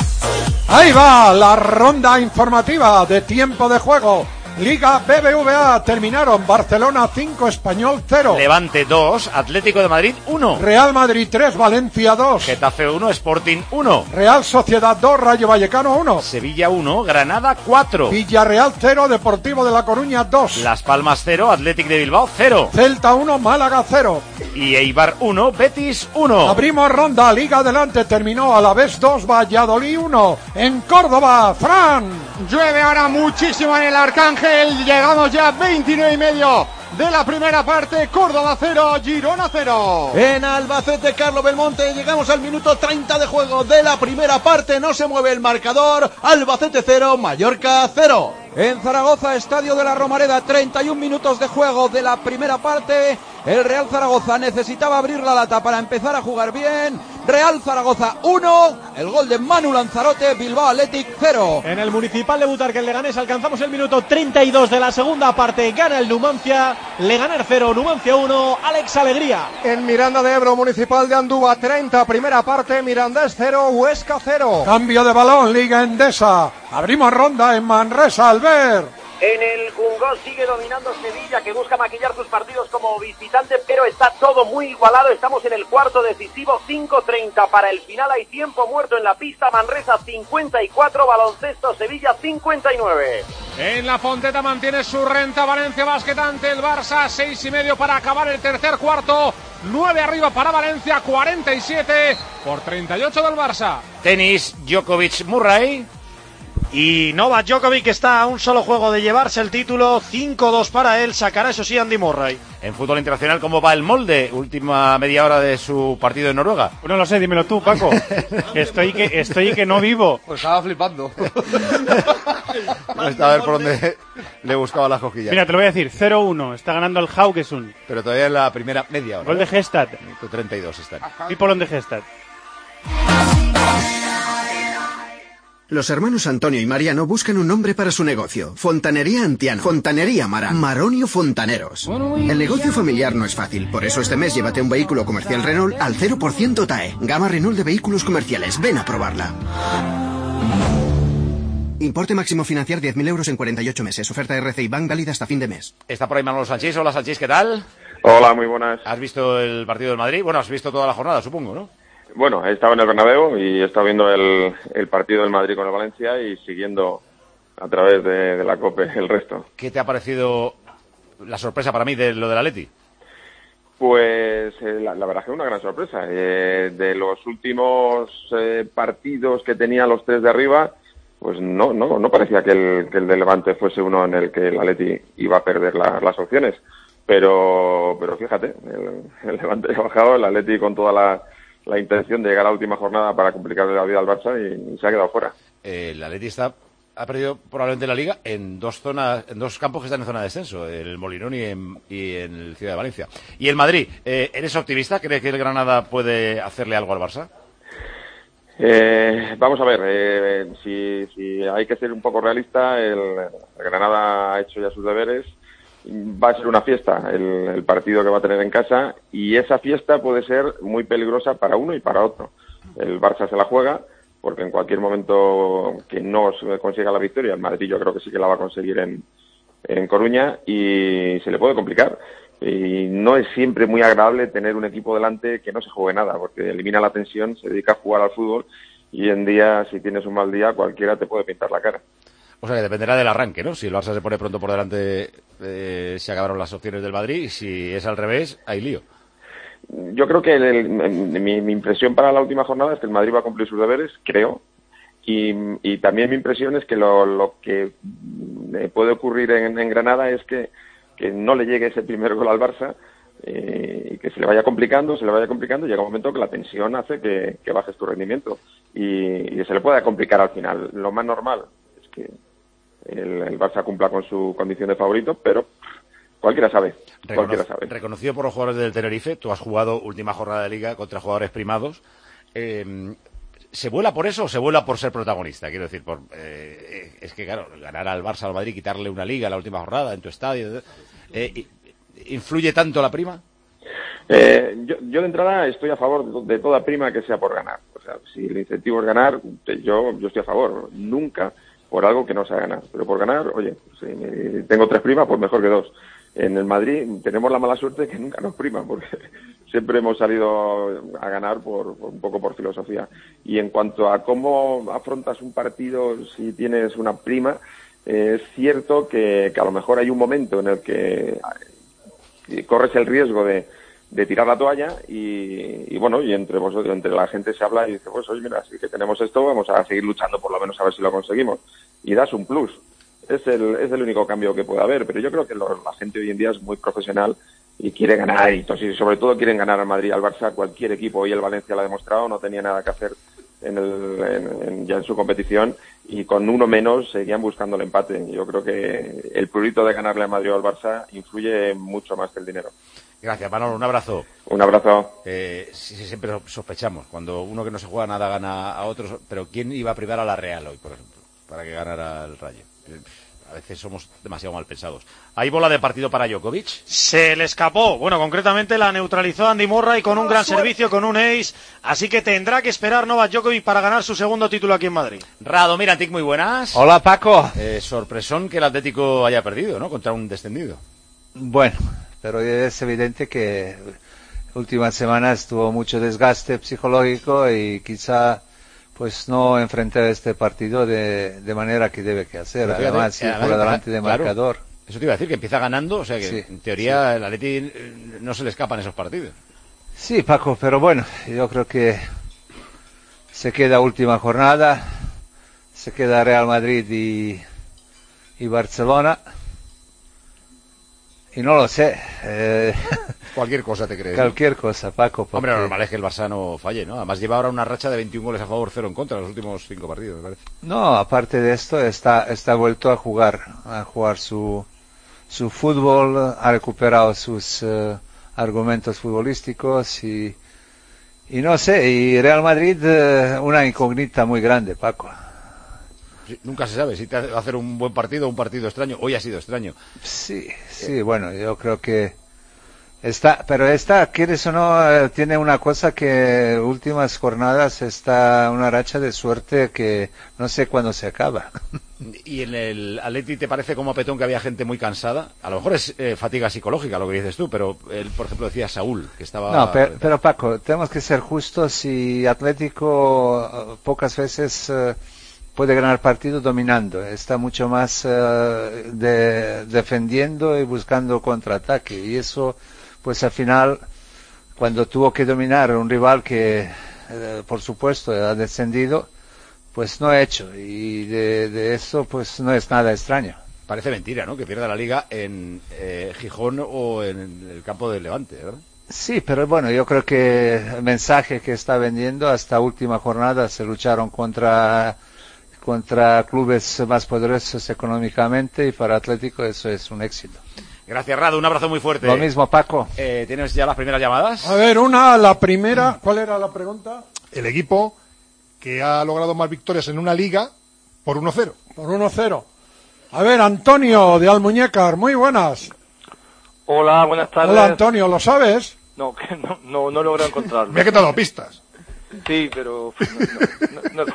Ahí va la ronda informativa de tiempo de juego. Liga BBVA terminaron Barcelona 5, Español 0. Levante 2, Atlético de Madrid 1. Real Madrid 3, Valencia 2. Getafe 1, Sporting 1. Real Sociedad 2, Rayo Vallecano 1. Sevilla 1, Granada 4. Villarreal 0, Deportivo de La Coruña 2. Las Palmas 0, Athletic de Bilbao 0. Celta 1, Málaga 0. Y Eibar 1, Betis 1. Abrimos ronda, Liga adelante, terminó Alavés 2, Valladolid 1. En Córdoba, Fran. Llueve ahora muchísimo en el Arcángel. Llegamos ya a 29:30 de la primera parte. Córdoba 0, Girona 0. En Albacete, Carlos Belmonte, llegamos al minuto 30 de juego de la primera parte. No se mueve el marcador. Albacete 0, Mallorca 0. En Zaragoza, Estadio de la Romareda, 31 minutos de juego de la primera parte. El Real Zaragoza necesitaba abrir la lata para empezar a jugar bien. Real Zaragoza 1, el gol de Manu Lanzarote, Bilbao Athletic 0. En el Municipal de Butarque, el Leganés, alcanzamos el minuto 32 de la segunda parte. Gana el Numancia, Leganés 0, Numancia 1, Alex Alegría. En Miranda de Ebro, Municipal de Andúba, 30, primera parte, Mirandés 0, Huesca 0. Cambio de balón, Liga Endesa. Abrimos ronda en Manresa, Albert. En el Cungó sigue dominando Sevilla, que busca maquillar sus partidos como visitante, pero está todo muy igualado. Estamos en el cuarto decisivo, 5:30 para el final. Hay tiempo muerto en la pista. Manresa 54, Baloncesto Sevilla 59. En la Fonteta mantiene su renta Valencia Basket ante el Barça, 6:30 para acabar el tercer cuarto. 9 arriba para Valencia, 47 por 38 del Barça. Tenis, Djokovic, Murray. Y Novak Djokovic está a un solo juego de llevarse el título, 5-2 para él, sacará eso sí Andy Murray. En fútbol internacional, ¿cómo va el Molde? Última media hora de su partido en Noruega. No lo sé, dímelo tú, Paco. estoy que no vivo. Pues estaba flipando. No está a ver por dónde le buscaba las cosquillas. Mira, te lo voy a decir, 0-1, está ganando el Haugesund. Pero todavía en la primera media hora. Gol de Gestad. 32 está. Y Polón de Gestad. Los hermanos Antonio y Mariano buscan un nombre para su negocio. Fontanería Antiano, Fontanería Marán, Maronio Fontaneros. El negocio familiar no es fácil, por eso este mes llévate un vehículo comercial Renault al 0% TAE. Gama Renault de vehículos comerciales, ven a probarla. Importe máximo financiar 10.000 euros en 48 meses. Oferta RCI Bank válida hasta fin de mes. Está por ahí Manolo Sanchís. Hola Sanchís, ¿qué tal? Hola, muy buenas. ¿Has visto el partido del Madrid? Bueno, has visto toda la jornada, supongo, ¿no? Bueno, he estado en el Bernabéu y he estado viendo el partido del Madrid con el Valencia y siguiendo a través de la COPE el resto. ¿Qué te ha parecido la sorpresa para mí de lo del Atleti? Pues la verdad es que es una gran sorpresa. De los últimos partidos que tenían los tres de arriba, pues no parecía que el de Levante fuese uno en el que el Atleti iba a perder las opciones. Pero fíjate, el Levante ha bajado, el Atleti con toda la intención de llegar a la última jornada para complicarle la vida al Barça y se ha quedado fuera. El Atleti ha perdido probablemente la Liga en dos campos que están en zona de descenso, el Molinón y en el Ciudad de Valencia. ¿Y el Madrid? ¿Eres optimista? ¿Crees que el Granada puede hacerle algo al Barça? Vamos a ver, si hay que ser un poco realista, el Granada ha hecho ya sus deberes. Va a ser una fiesta el partido que va a tener en casa y esa fiesta puede ser muy peligrosa para uno y para otro. El Barça se la juega porque en cualquier momento que no consiga la victoria, el Madrid yo creo que sí que la va a conseguir en Coruña y se le puede complicar. Y no es siempre muy agradable tener un equipo delante que no se juegue nada porque elimina la tensión, se dedica a jugar al fútbol y hoy en día si tienes un mal día cualquiera te puede pintar la cara. O sea que dependerá del arranque, ¿no? Si el Barça se pone pronto por delante, se acabaron las opciones del Madrid, y si es al revés, hay lío. Yo creo que mi impresión para la última jornada es que el Madrid va a cumplir sus deberes, creo, y también mi impresión es que lo que puede ocurrir en Granada es que no le llegue ese primer gol al Barça, y que se le vaya complicando, y llega un momento que la tensión hace que bajes tu rendimiento y se le pueda complicar al final. Lo más normal es que el Barça cumpla con su condición de favorito, pero cualquiera sabe. Reconocido por los jugadores del Tenerife, tú has jugado última jornada de Liga contra jugadores primados. ¿Se vuela por eso o se vuela por ser protagonista? Quiero decir, es que claro, ganar al Barça, al Madrid, quitarle una Liga en la última jornada en tu estadio, ¿influye tanto la prima? Yo de entrada estoy a favor de toda prima que sea por ganar. O sea, si el incentivo es ganar, yo estoy a favor. Nunca por algo que no sea ganar. Pero por ganar, oye, si tengo 3 primas, pues mejor que 2. En el Madrid tenemos la mala suerte que nunca nos priman, porque siempre hemos salido a ganar un poco por filosofía. Y en cuanto a cómo afrontas un partido si tienes una prima, es cierto que a lo mejor hay un momento en el que corres el riesgo de tirar la toalla y bueno, y entre la gente se habla y dice, pues oye, mira, si que tenemos esto, vamos a seguir luchando por lo menos a ver si lo conseguimos. Y das un plus. Es el único cambio que puede haber, pero yo creo que la gente hoy en día es muy profesional y quiere ganar, y sobre todo quieren ganar al Madrid, al Barça, cualquier equipo. Hoy el Valencia lo ha demostrado, no tenía nada que hacer ya en su competición, y con uno menos seguían buscando el empate. Yo creo que el prurito de ganarle al Madrid o al Barça influye mucho más que el dinero. Gracias, Manolo, un abrazo. Un abrazo. Sí, siempre sospechamos, cuando uno que no se juega nada gana a otros, pero ¿quién iba a privar a la Real hoy, por ejemplo, para que ganara el Rayo? A veces somos demasiado mal pensados. ¿Hay bola de partido para Djokovic? Se le escapó. Bueno, concretamente la neutralizó Andy Murray con un gran servicio, con un ace. Así que tendrá que esperar Novak Djokovic para ganar su segundo título aquí en Madrid. Rado Mirantic, muy buenas. Hola, Paco. Sorpresón que el Atlético haya perdido, ¿no? Contra un descendido. Bueno, pero es evidente que últimas semanas tuvo mucho desgaste psicológico y quizá pues no enfrentar este partido de manera que debe que hacer. Además, ir por delante de marcador. Eso te iba a decir, que empieza ganando, o sea que sí, en teoría el Atleti no se le escapan esos partidos. Sí, Paco, pero bueno, yo creo que se queda última jornada, se queda Real Madrid y Barcelona. Y no lo sé. Cualquier cosa te crees. Cualquier cosa, Paco. Hombre, lo normal es que el Barça no falle, ¿no? Además lleva ahora una racha de 21 goles a favor, 0 en contra en los últimos 5 partidos, me parece. No, aparte de esto, está vuelto a jugar su fútbol, ha recuperado sus argumentos futbolísticos y no sé, y Real Madrid una incógnita muy grande, Paco. Sí, nunca se sabe si te va a hacer un buen partido o un partido extraño. Hoy ha sido extraño. Sí, bueno, yo creo que pero quieres o no, tiene una cosa que últimas jornadas está una racha de suerte que no sé cuándo se acaba. ¿Y en el Atleti te parece como a Petón que había gente muy cansada? A lo mejor es fatiga psicológica lo que dices tú, pero él, por ejemplo, decía Saúl, que estaba... No, pero Paco, tenemos que ser justos, y Atlético pocas veces... puede ganar partido dominando, está mucho más defendiendo y buscando contraataque, y eso pues al final cuando tuvo que dominar a un rival que por supuesto ha descendido, pues no ha hecho, y de eso pues no es nada extraño. Parece mentira, ¿no?, que pierda la Liga en Gijón o en el campo del Levante, ¿verdad? Sí, pero bueno, yo creo que el mensaje que está vendiendo, hasta última jornada se lucharon contra clubes más poderosos económicamente, y para Atlético eso es un éxito. Gracias, Rado, un abrazo muy fuerte. Lo mismo, Paco. ¿Tienes ya las primeras llamadas? A ver, la primera, ¿cuál era la pregunta? El equipo que ha logrado más victorias en una liga por 1-0. Por 1-0. A ver, Antonio de Almuñécar, muy buenas. Hola, buenas tardes. Hola, Antonio, ¿lo sabes? No, que no logro encontrarlo. Me ha quedado pistas. Sí, pero no.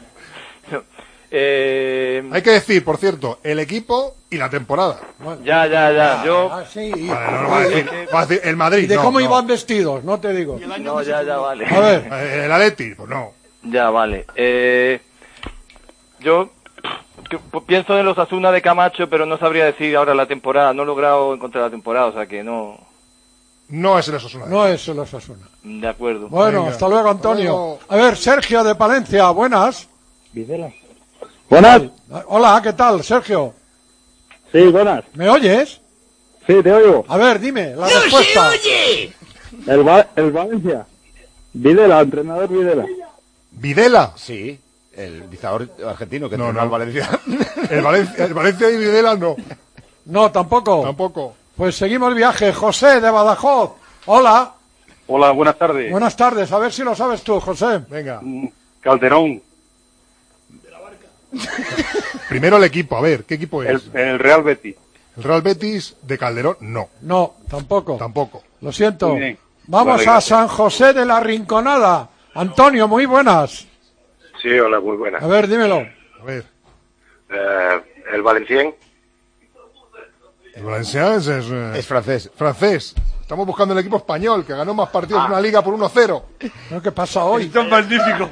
Hay que decir, por cierto, el equipo y la temporada. Bueno, ya. Yo... sí. Vale, no va a decir el Madrid. ¿Y de cómo iban vestidos? No te digo. No, ya, vale. A ver. El Atleti, pues no. Ya, vale. Yo pienso en los Osasuna de Camacho, pero no sabría decir ahora la temporada. No he logrado encontrar la temporada, o sea que no. No es el Osasuna. No es el Osasuna. De acuerdo. Bueno, Venga. hasta luego, Antonio. Luego. A ver, Sergio de Palencia, buenas. Videla. Buenas. Hola, ¿qué tal, Sergio? Sí, buenas. ¿Me oyes? Sí, te oigo. A ver, dime la respuesta. El Valencia. Videla, entrenador Videla. ¿Videla? Sí, el dictador argentino que No, entrenó no. al Valencia. El Valencia y Videla no. No, tampoco. Tampoco. Pues seguimos viaje. José de Badajoz. Hola. Hola, buenas tardes. Buenas tardes. A ver si lo sabes tú, José. Venga. Calderón. Primero el equipo, a ver, ¿qué equipo es? El Real Betis. El Real Betis de Calderón, no. No, tampoco. Tampoco. Lo siento. Muy bien. Vamos Vale, a gracias. San José de la Rinconada. Antonio, muy buenas. Sí, hola, muy buenas. A ver, dímelo. A ver. El Valencien. El Valencia Es francés. Francés. Estamos buscando el equipo español, que ganó más partidos en una liga por 1-0. ¿No? ¿Qué pasa hoy? Esto es magnífico.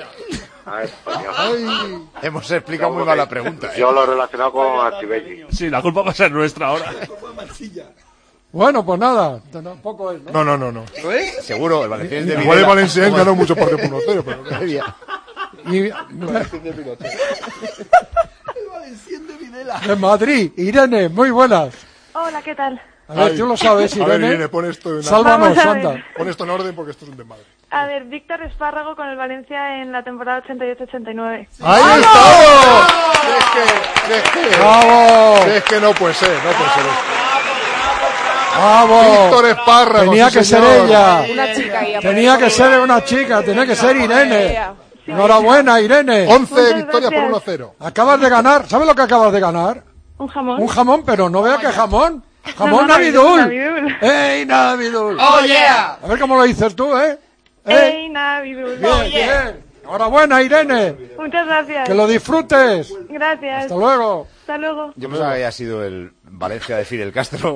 Hemos explicado muy mal la pregunta. Yo lo he relacionado con Archibelli. Sí, la culpa va a ser nuestra ahora. Bueno, pues nada. Tampoco es, ¿no? No. Seguro, el Valencia es de Igual el Videla. Valenciennes ganó muchos partidos por 1-0, pero no. Y- de Madrid, Irene, muy buenas. Hola, ¿qué tal? A ver, tú lo sabes, A ver, Irene. Irene, pon esto en Sálvanos, Vamos a ver. anda. Pon esto en orden porque esto es un desmadre. A ver, Víctor Espárrago con el Valencia en la temporada 88-89. ¡Ahí estamos! Es ¡Bravo! que no puede ser, no puede ser esto. ¡Bravo! Víctor Espárrago, Tenía sí, que ser señor. ella. Una chica ahí, Tenía que ser una chica, tenía que ser Irene. Enhorabuena, Irene. 11 Muchas victorias por gracias. 1-0. Acabas de ganar. ¿Sabes lo que acabas de ganar? Un jamón. Un jamón, pero no vea que jamón. Jamón No, Navidul. Navidul. ¡Ey, Navidul! Oh, yeah. A ver cómo lo dices tú, ¿eh? ¡Ey, Navidul! Bien, bien. Enhorabuena, Irene. Muchas gracias. Que lo disfrutes. Gracias. Hasta luego. Hasta luego. Yo pensaba que había sido el Valencia de Fidel Castro.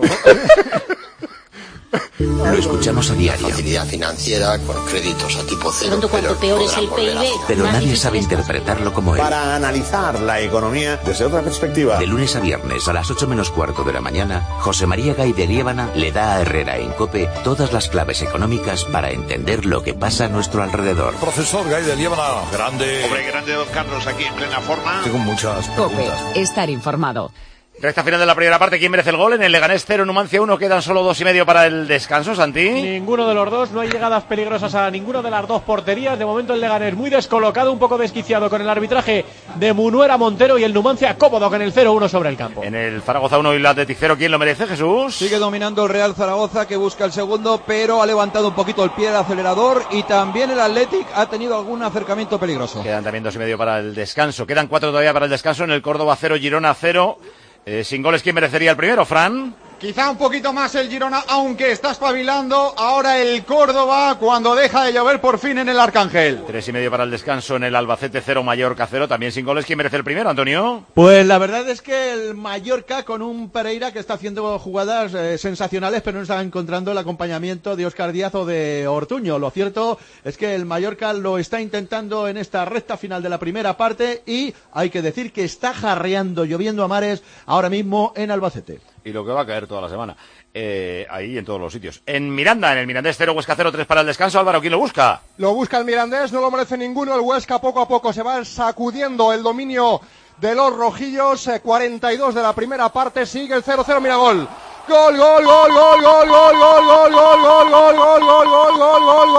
Lo escuchamos a diario, Facilidad financiera con créditos a tipo cero. Pronto, cuanto peor es el PIB, pero más nadie difícil sabe es interpretarlo como él. Para analizar la economía desde otra perspectiva. De lunes a viernes a las 8 menos cuarto de la mañana, José María Gay de Liébana le da a Herrera en COPE todas las claves económicas para entender lo que pasa a nuestro alrededor. Profesor Gay de Liébana, grande. Hombre, grande don Carlos aquí en plena forma. Tengo muchas COPE, preguntas. estar informado. Recta final de la primera parte. ¿Quién merece el gol? En el Leganés 0, Numancia 1. Quedan solo 2,5 para el descanso, Santi. Ninguno de los dos, no hay llegadas peligrosas a ninguna de las dos porterías. De momento el Leganés muy descolocado, un poco desquiciado con el arbitraje de Munuera Montero y el Numancia cómodo con el 0-1 sobre el campo. En el Zaragoza 1 y el Athletic 0, ¿quién lo merece, Jesús? Sigue dominando el Real Zaragoza, que busca el segundo, pero ha levantado un poquito el pie del acelerador, y también el Athletic ha tenido algún acercamiento peligroso. Quedan también 2,5 para el descanso. Quedan 4 todavía para el descanso. En el Córdoba 0, Girona 0. Sin goles, ¿quién merecería el primero, Fran? Quizá un poquito más el Girona, aunque está espabilando. Ahora el Córdoba, cuando deja de llover por fin en el Arcángel. 3,5 para el descanso. En el Albacete 0, Mallorca 0. También sin goles, ¿quién merece el primero, Antonio? Pues la verdad es que el Mallorca, con un Pereira que está haciendo jugadas sensacionales, pero no está encontrando el acompañamiento de Óscar Díaz o de Ortuño. Lo cierto es que el Mallorca lo está intentando en esta recta final de la primera parte, y hay que decir que está jarreando, lloviendo a mares ahora mismo en Albacete. Y lo que va a caer toda la semana. Ahí en todos los sitios. En Miranda, en el Mirandés 0, Huesca 0, 3 para el descanso. Álvaro, ¿quién lo busca? Lo busca el Mirandés, no lo merece ninguno. El Huesca poco a poco se va sacudiendo el dominio de los rojillos. 42 de la primera parte, sigue el 0-0, mira gol. Gol, gol, gol, gol, gol, gol, gol, gol, gol, gol, gol, gol, gol, gol, gol, gol,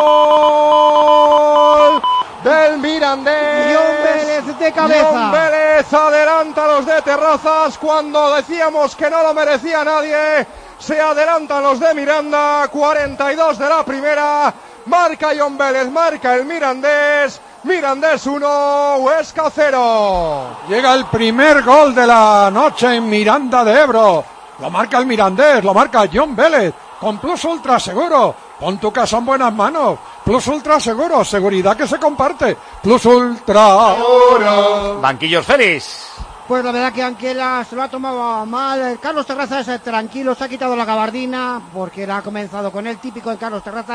gol del Mirandés. John Vélez de cabeza. John Vélez adelanta a los de Terrazas cuando decíamos que no lo merecía nadie. Se adelantan los de Miranda. 42 de la primera. Marca John Vélez, marca el Mirandés. Mirandés 1, Huesca 0. Llega el primer gol de la noche en Miranda de Ebro. Lo marca el Mirandés, lo marca John Vélez, con Plus Ultra Seguro. Pon tu casa en buenas manos. Plus Ultra Seguro, seguridad que se comparte. Plus Ultra. Banquillos Félix. Pues la verdad que Anquela se lo ha tomado mal. Carlos Terrazas tranquilo, se ha quitado la gabardina porque él ha comenzado con el típico de Carlos Terrazas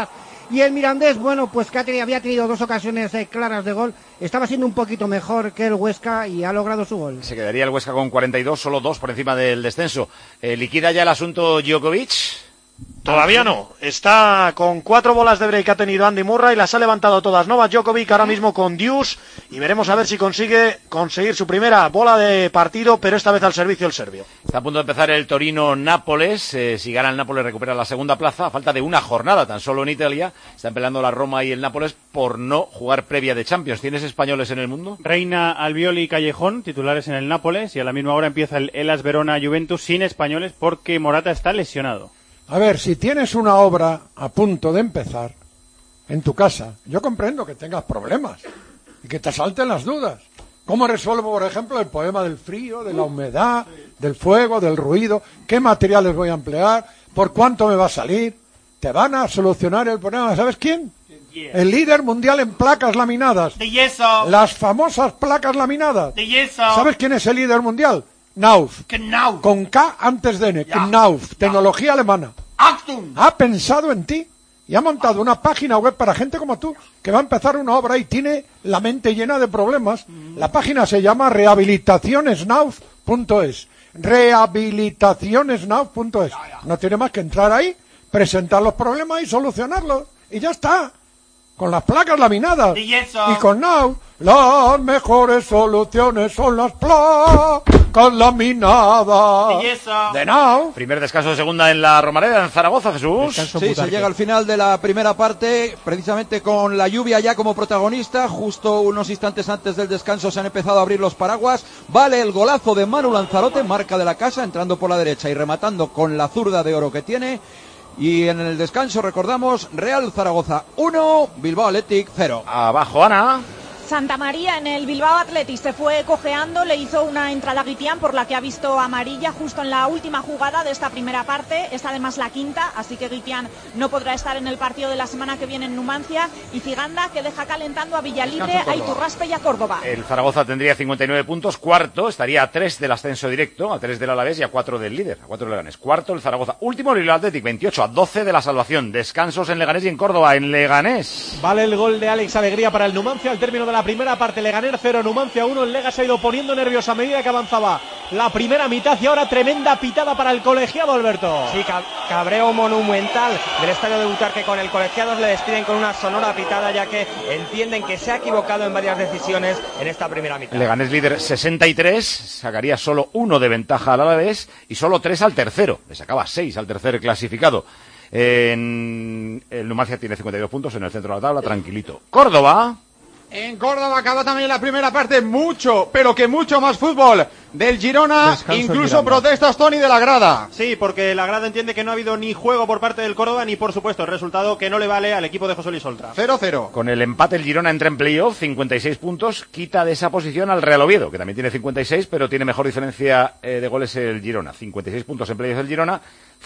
Y el Mirandés, bueno, pues que había tenido 2 ocasiones claras de gol, estaba siendo un poquito mejor que el Huesca y ha logrado su gol. Se quedaría el Huesca con 42, solo 2 por encima del descenso. ¿Liquida ya el asunto Djokovic? Todavía no, está con 4 bolas de break que ha tenido Andy Murray, las ha levantado todas Novak Djokovic, ahora mismo con Deuce, y veremos a ver si consigue conseguir su primera bola de partido, pero esta vez al servicio del serbio. Está a punto de empezar el Torino-Nápoles, si gana el Nápoles recupera la segunda plaza, a falta de una jornada tan solo en Italia, están peleando la Roma y el Nápoles por no jugar previa de Champions. ¿Tienes españoles en el mundo? Reina, Albiol y Callejón, titulares en el Nápoles, y a la misma hora empieza el Hellas Verona-Juventus sin españoles porque Morata está lesionado. A ver, si tienes una obra a punto de empezar en tu casa, yo comprendo que tengas problemas y que te salten las dudas. ¿Cómo resuelvo, por ejemplo, el problema del frío, de la humedad, del fuego, del ruido? ¿Qué materiales voy a emplear? ¿Por cuánto me va a salir? Te van a solucionar el problema. ¿Sabes quién? El líder mundial en placas laminadas. De yeso. Las famosas placas laminadas. De yeso. ¿Sabes quién es el líder mundial? Knauf. Knauf. Con K antes de N. Ja. Knauf. Tecnología alemana. Achtung. Ha pensado en ti y ha montado una página web para gente como tú que va a empezar una obra y tiene la mente llena de problemas. La página se llama rehabilitacionesnauf.es. Rehabilitacionesnauf.es. No tiene más que entrar ahí, presentar los problemas y solucionarlos. Y ya está. Con las placas laminadas. Y con Nauf, las mejores soluciones son las placas laminadas. De Nauf. Primer descanso de segunda en la Romareda, en Zaragoza, Jesús. Sí, se llega al final de la primera parte, precisamente con la lluvia ya como protagonista. Justo unos instantes antes del descanso se han empezado a abrir los paraguas. Vale el golazo de Manu Lanzarote, marca de la casa, entrando por la derecha y rematando con la zurda de oro que tiene. Y en el descanso recordamos Real Zaragoza 1, Bilbao Athletic 0. Abajo, Ana. Santa María en el Bilbao Athletic se fue cojeando, le hizo una entrada a Guitián por la que ha visto amarilla justo en la última jugada de esta primera parte, es además la quinta, así que Guitián no podrá estar en el partido de la semana que viene en Numancia, y Ciganda que deja calentando a Villalibre, a Iturraspe y a Córdoba. El Zaragoza tendría 59 puntos, cuarto, estaría a 3 del ascenso directo, a 3 del Alavés y a 4 del líder, a 4 del Leganés. Cuarto el Zaragoza, último el Bilbao Athletic, 28, a 12 de la salvación. Descansos en Leganés y en Córdoba, en Leganés. Vale el gol de Alex Alegría para el Numancia al término de la primera parte. Leganés 0, Numancia 1, el Lega se ha ido poniendo nervioso a medida que avanzaba la primera mitad y ahora tremenda pitada para el colegiado, Alberto. Sí, cabreo monumental del estadio de Butarque con el colegiado, le despiden con una sonora pitada ya que entienden que se ha equivocado en varias decisiones en esta primera mitad. Leganés líder 63, sacaría solo 1 de ventaja al Alavés y solo 3 al tercero, le sacaba 6 al tercer clasificado. El Numancia tiene 52 puntos en el centro de la tabla, tranquilito. Córdoba. En Córdoba acaba también la primera parte, mucho, pero que mucho más fútbol del Girona, descanso incluso Miranda. Protestas, Tony, de la grada. Sí, porque la grada entiende que no ha habido ni juego por parte del Córdoba, ni por supuesto el resultado que no le vale al equipo de José Luis Oltra. 0-0. Con el empate el Girona entra en playoff, 56 puntos, quita de esa posición al Real Oviedo, que también tiene 56, pero tiene mejor diferencia de goles el Girona. 56 puntos en playoff el Girona,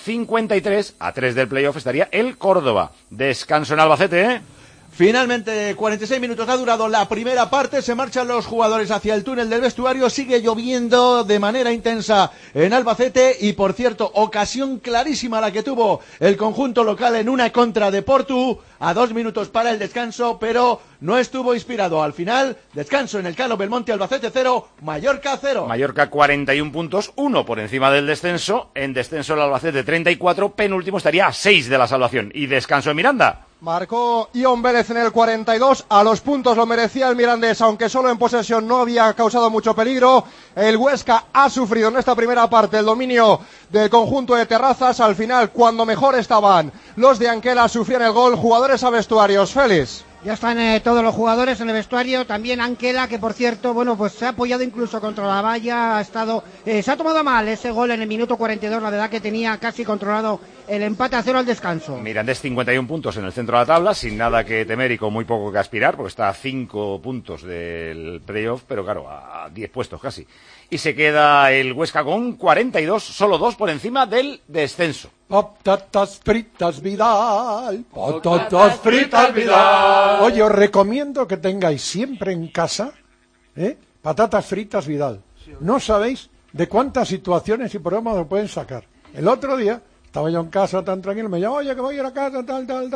53 a 3 del playoff estaría el Córdoba. Descanso en Albacete, ¿eh? Finalmente, 46 minutos ha durado la primera parte, se marchan los jugadores hacia el túnel del vestuario, sigue lloviendo de manera intensa en Albacete y, por cierto, ocasión clarísima la que tuvo el conjunto local en una contra de Portu, a 2 minutos para el descanso, pero no estuvo inspirado. Al final, descanso en el Carlos Belmonte, Albacete 0, Mallorca 0. Mallorca 41 puntos, 1 por encima del descenso, en descenso el Albacete 34, penúltimo estaría a 6 de la salvación, y descanso en Miranda. Marcó Ion Vélez en el 42, a los puntos lo merecía el Mirandés, aunque solo en posesión no había causado mucho peligro. El Huesca ha sufrido en esta primera parte el dominio del conjunto de Terrazas. Al final, cuando mejor estaban los de Anquela, sufrían el gol. Jugadores a vestuarios, Félix. Ya están todos los jugadores en el vestuario, también Anquela, que por cierto, bueno, pues se ha apoyado incluso contra la valla, se ha tomado mal ese gol en el minuto 42, la verdad que tenía casi controlado el empate a 0 al descanso. Mirandés 51 puntos en el centro de la tabla, sin nada que temer y con muy poco que aspirar, porque está a 5 puntos del playoff, pero claro, a 10 puestos casi. Y se queda el Huesca con 42, solo 2 por encima del descenso. Patatas fritas Vidal, patatas fritas Vidal. Oye, os recomiendo que tengáis siempre en casa patatas fritas Vidal. No sabéis de cuántas situaciones y problemas lo pueden sacar. El otro día estaba yo en casa tan tranquilo, me llamó, oye, que voy a ir a casa, tal.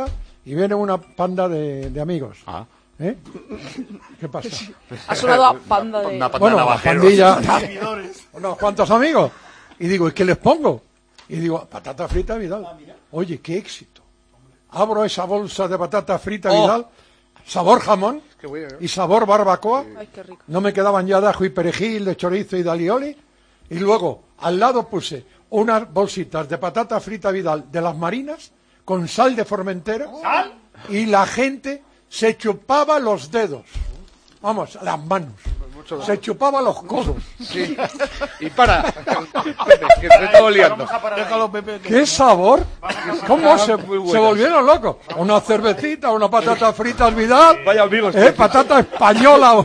y viene una panda de amigos. ¿Eh? ¿Qué pasa? Ha sonado a panda de... Bueno, la pandilla, unos cuantos amigos. Y digo, ¿y qué les pongo? Y digo, patata frita Vidal. Oye, qué éxito. Abro esa bolsa de patata frita Vidal, sabor jamón y sabor barbacoa. Ay, qué rico. No me quedaban ya de ajo y perejil, de chorizo y de alioli. Y luego, al lado puse unas bolsitas de patata frita Vidal de las marinas con sal de Formentera. ¿Sal? Y la gente se chupaba los dedos. Vamos, las manos. Se chupaba los codos. Sí. Y para. Que se está oliendo. ¿Qué sabor? ¿Cómo se volvieron locos? Una cervecita, una patata frita Vidal. Vaya amigos. Patata española.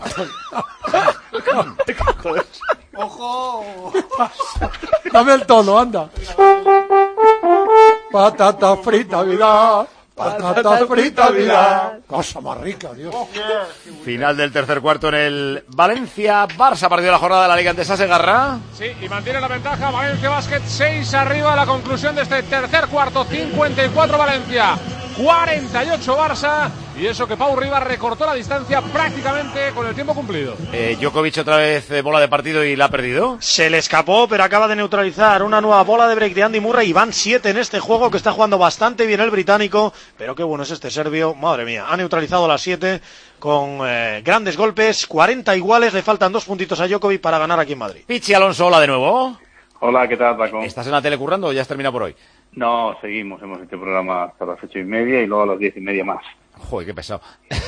¡Ojo! Dame el tono, anda. Patata frita Vidal. Patata frita Vidal. Cosa más rica, Dios. Final del tercer cuarto en el Valencia-Barça, partido de la jornada de la Liga Endesa Segarra. Sí, y mantiene la ventaja Valencia Basket, 6 arriba a la conclusión de este tercer cuarto, 54 Valencia, 48 Barça, y eso que Pau Rivas recortó la distancia prácticamente con el tiempo cumplido. Djokovic otra vez bola de partido y la ha perdido. Se le escapó, pero acaba de neutralizar una nueva bola de break de Andy Murray y van 7 en este juego que está jugando bastante bien el británico, pero qué bueno es este serbio, madre mía, ha neutralizado las 7 con grandes golpes, 40 iguales, le faltan 2 puntitos a Djokovic para ganar aquí en Madrid. Pichi Alonso, hola de nuevo. Hola, ¿qué tal, Paco? ¿Estás en la tele currando o ya has terminado por hoy? No, seguimos, hemos hecho programa hasta las 8:30 y luego a las 10:30 más. Joder, qué pesado.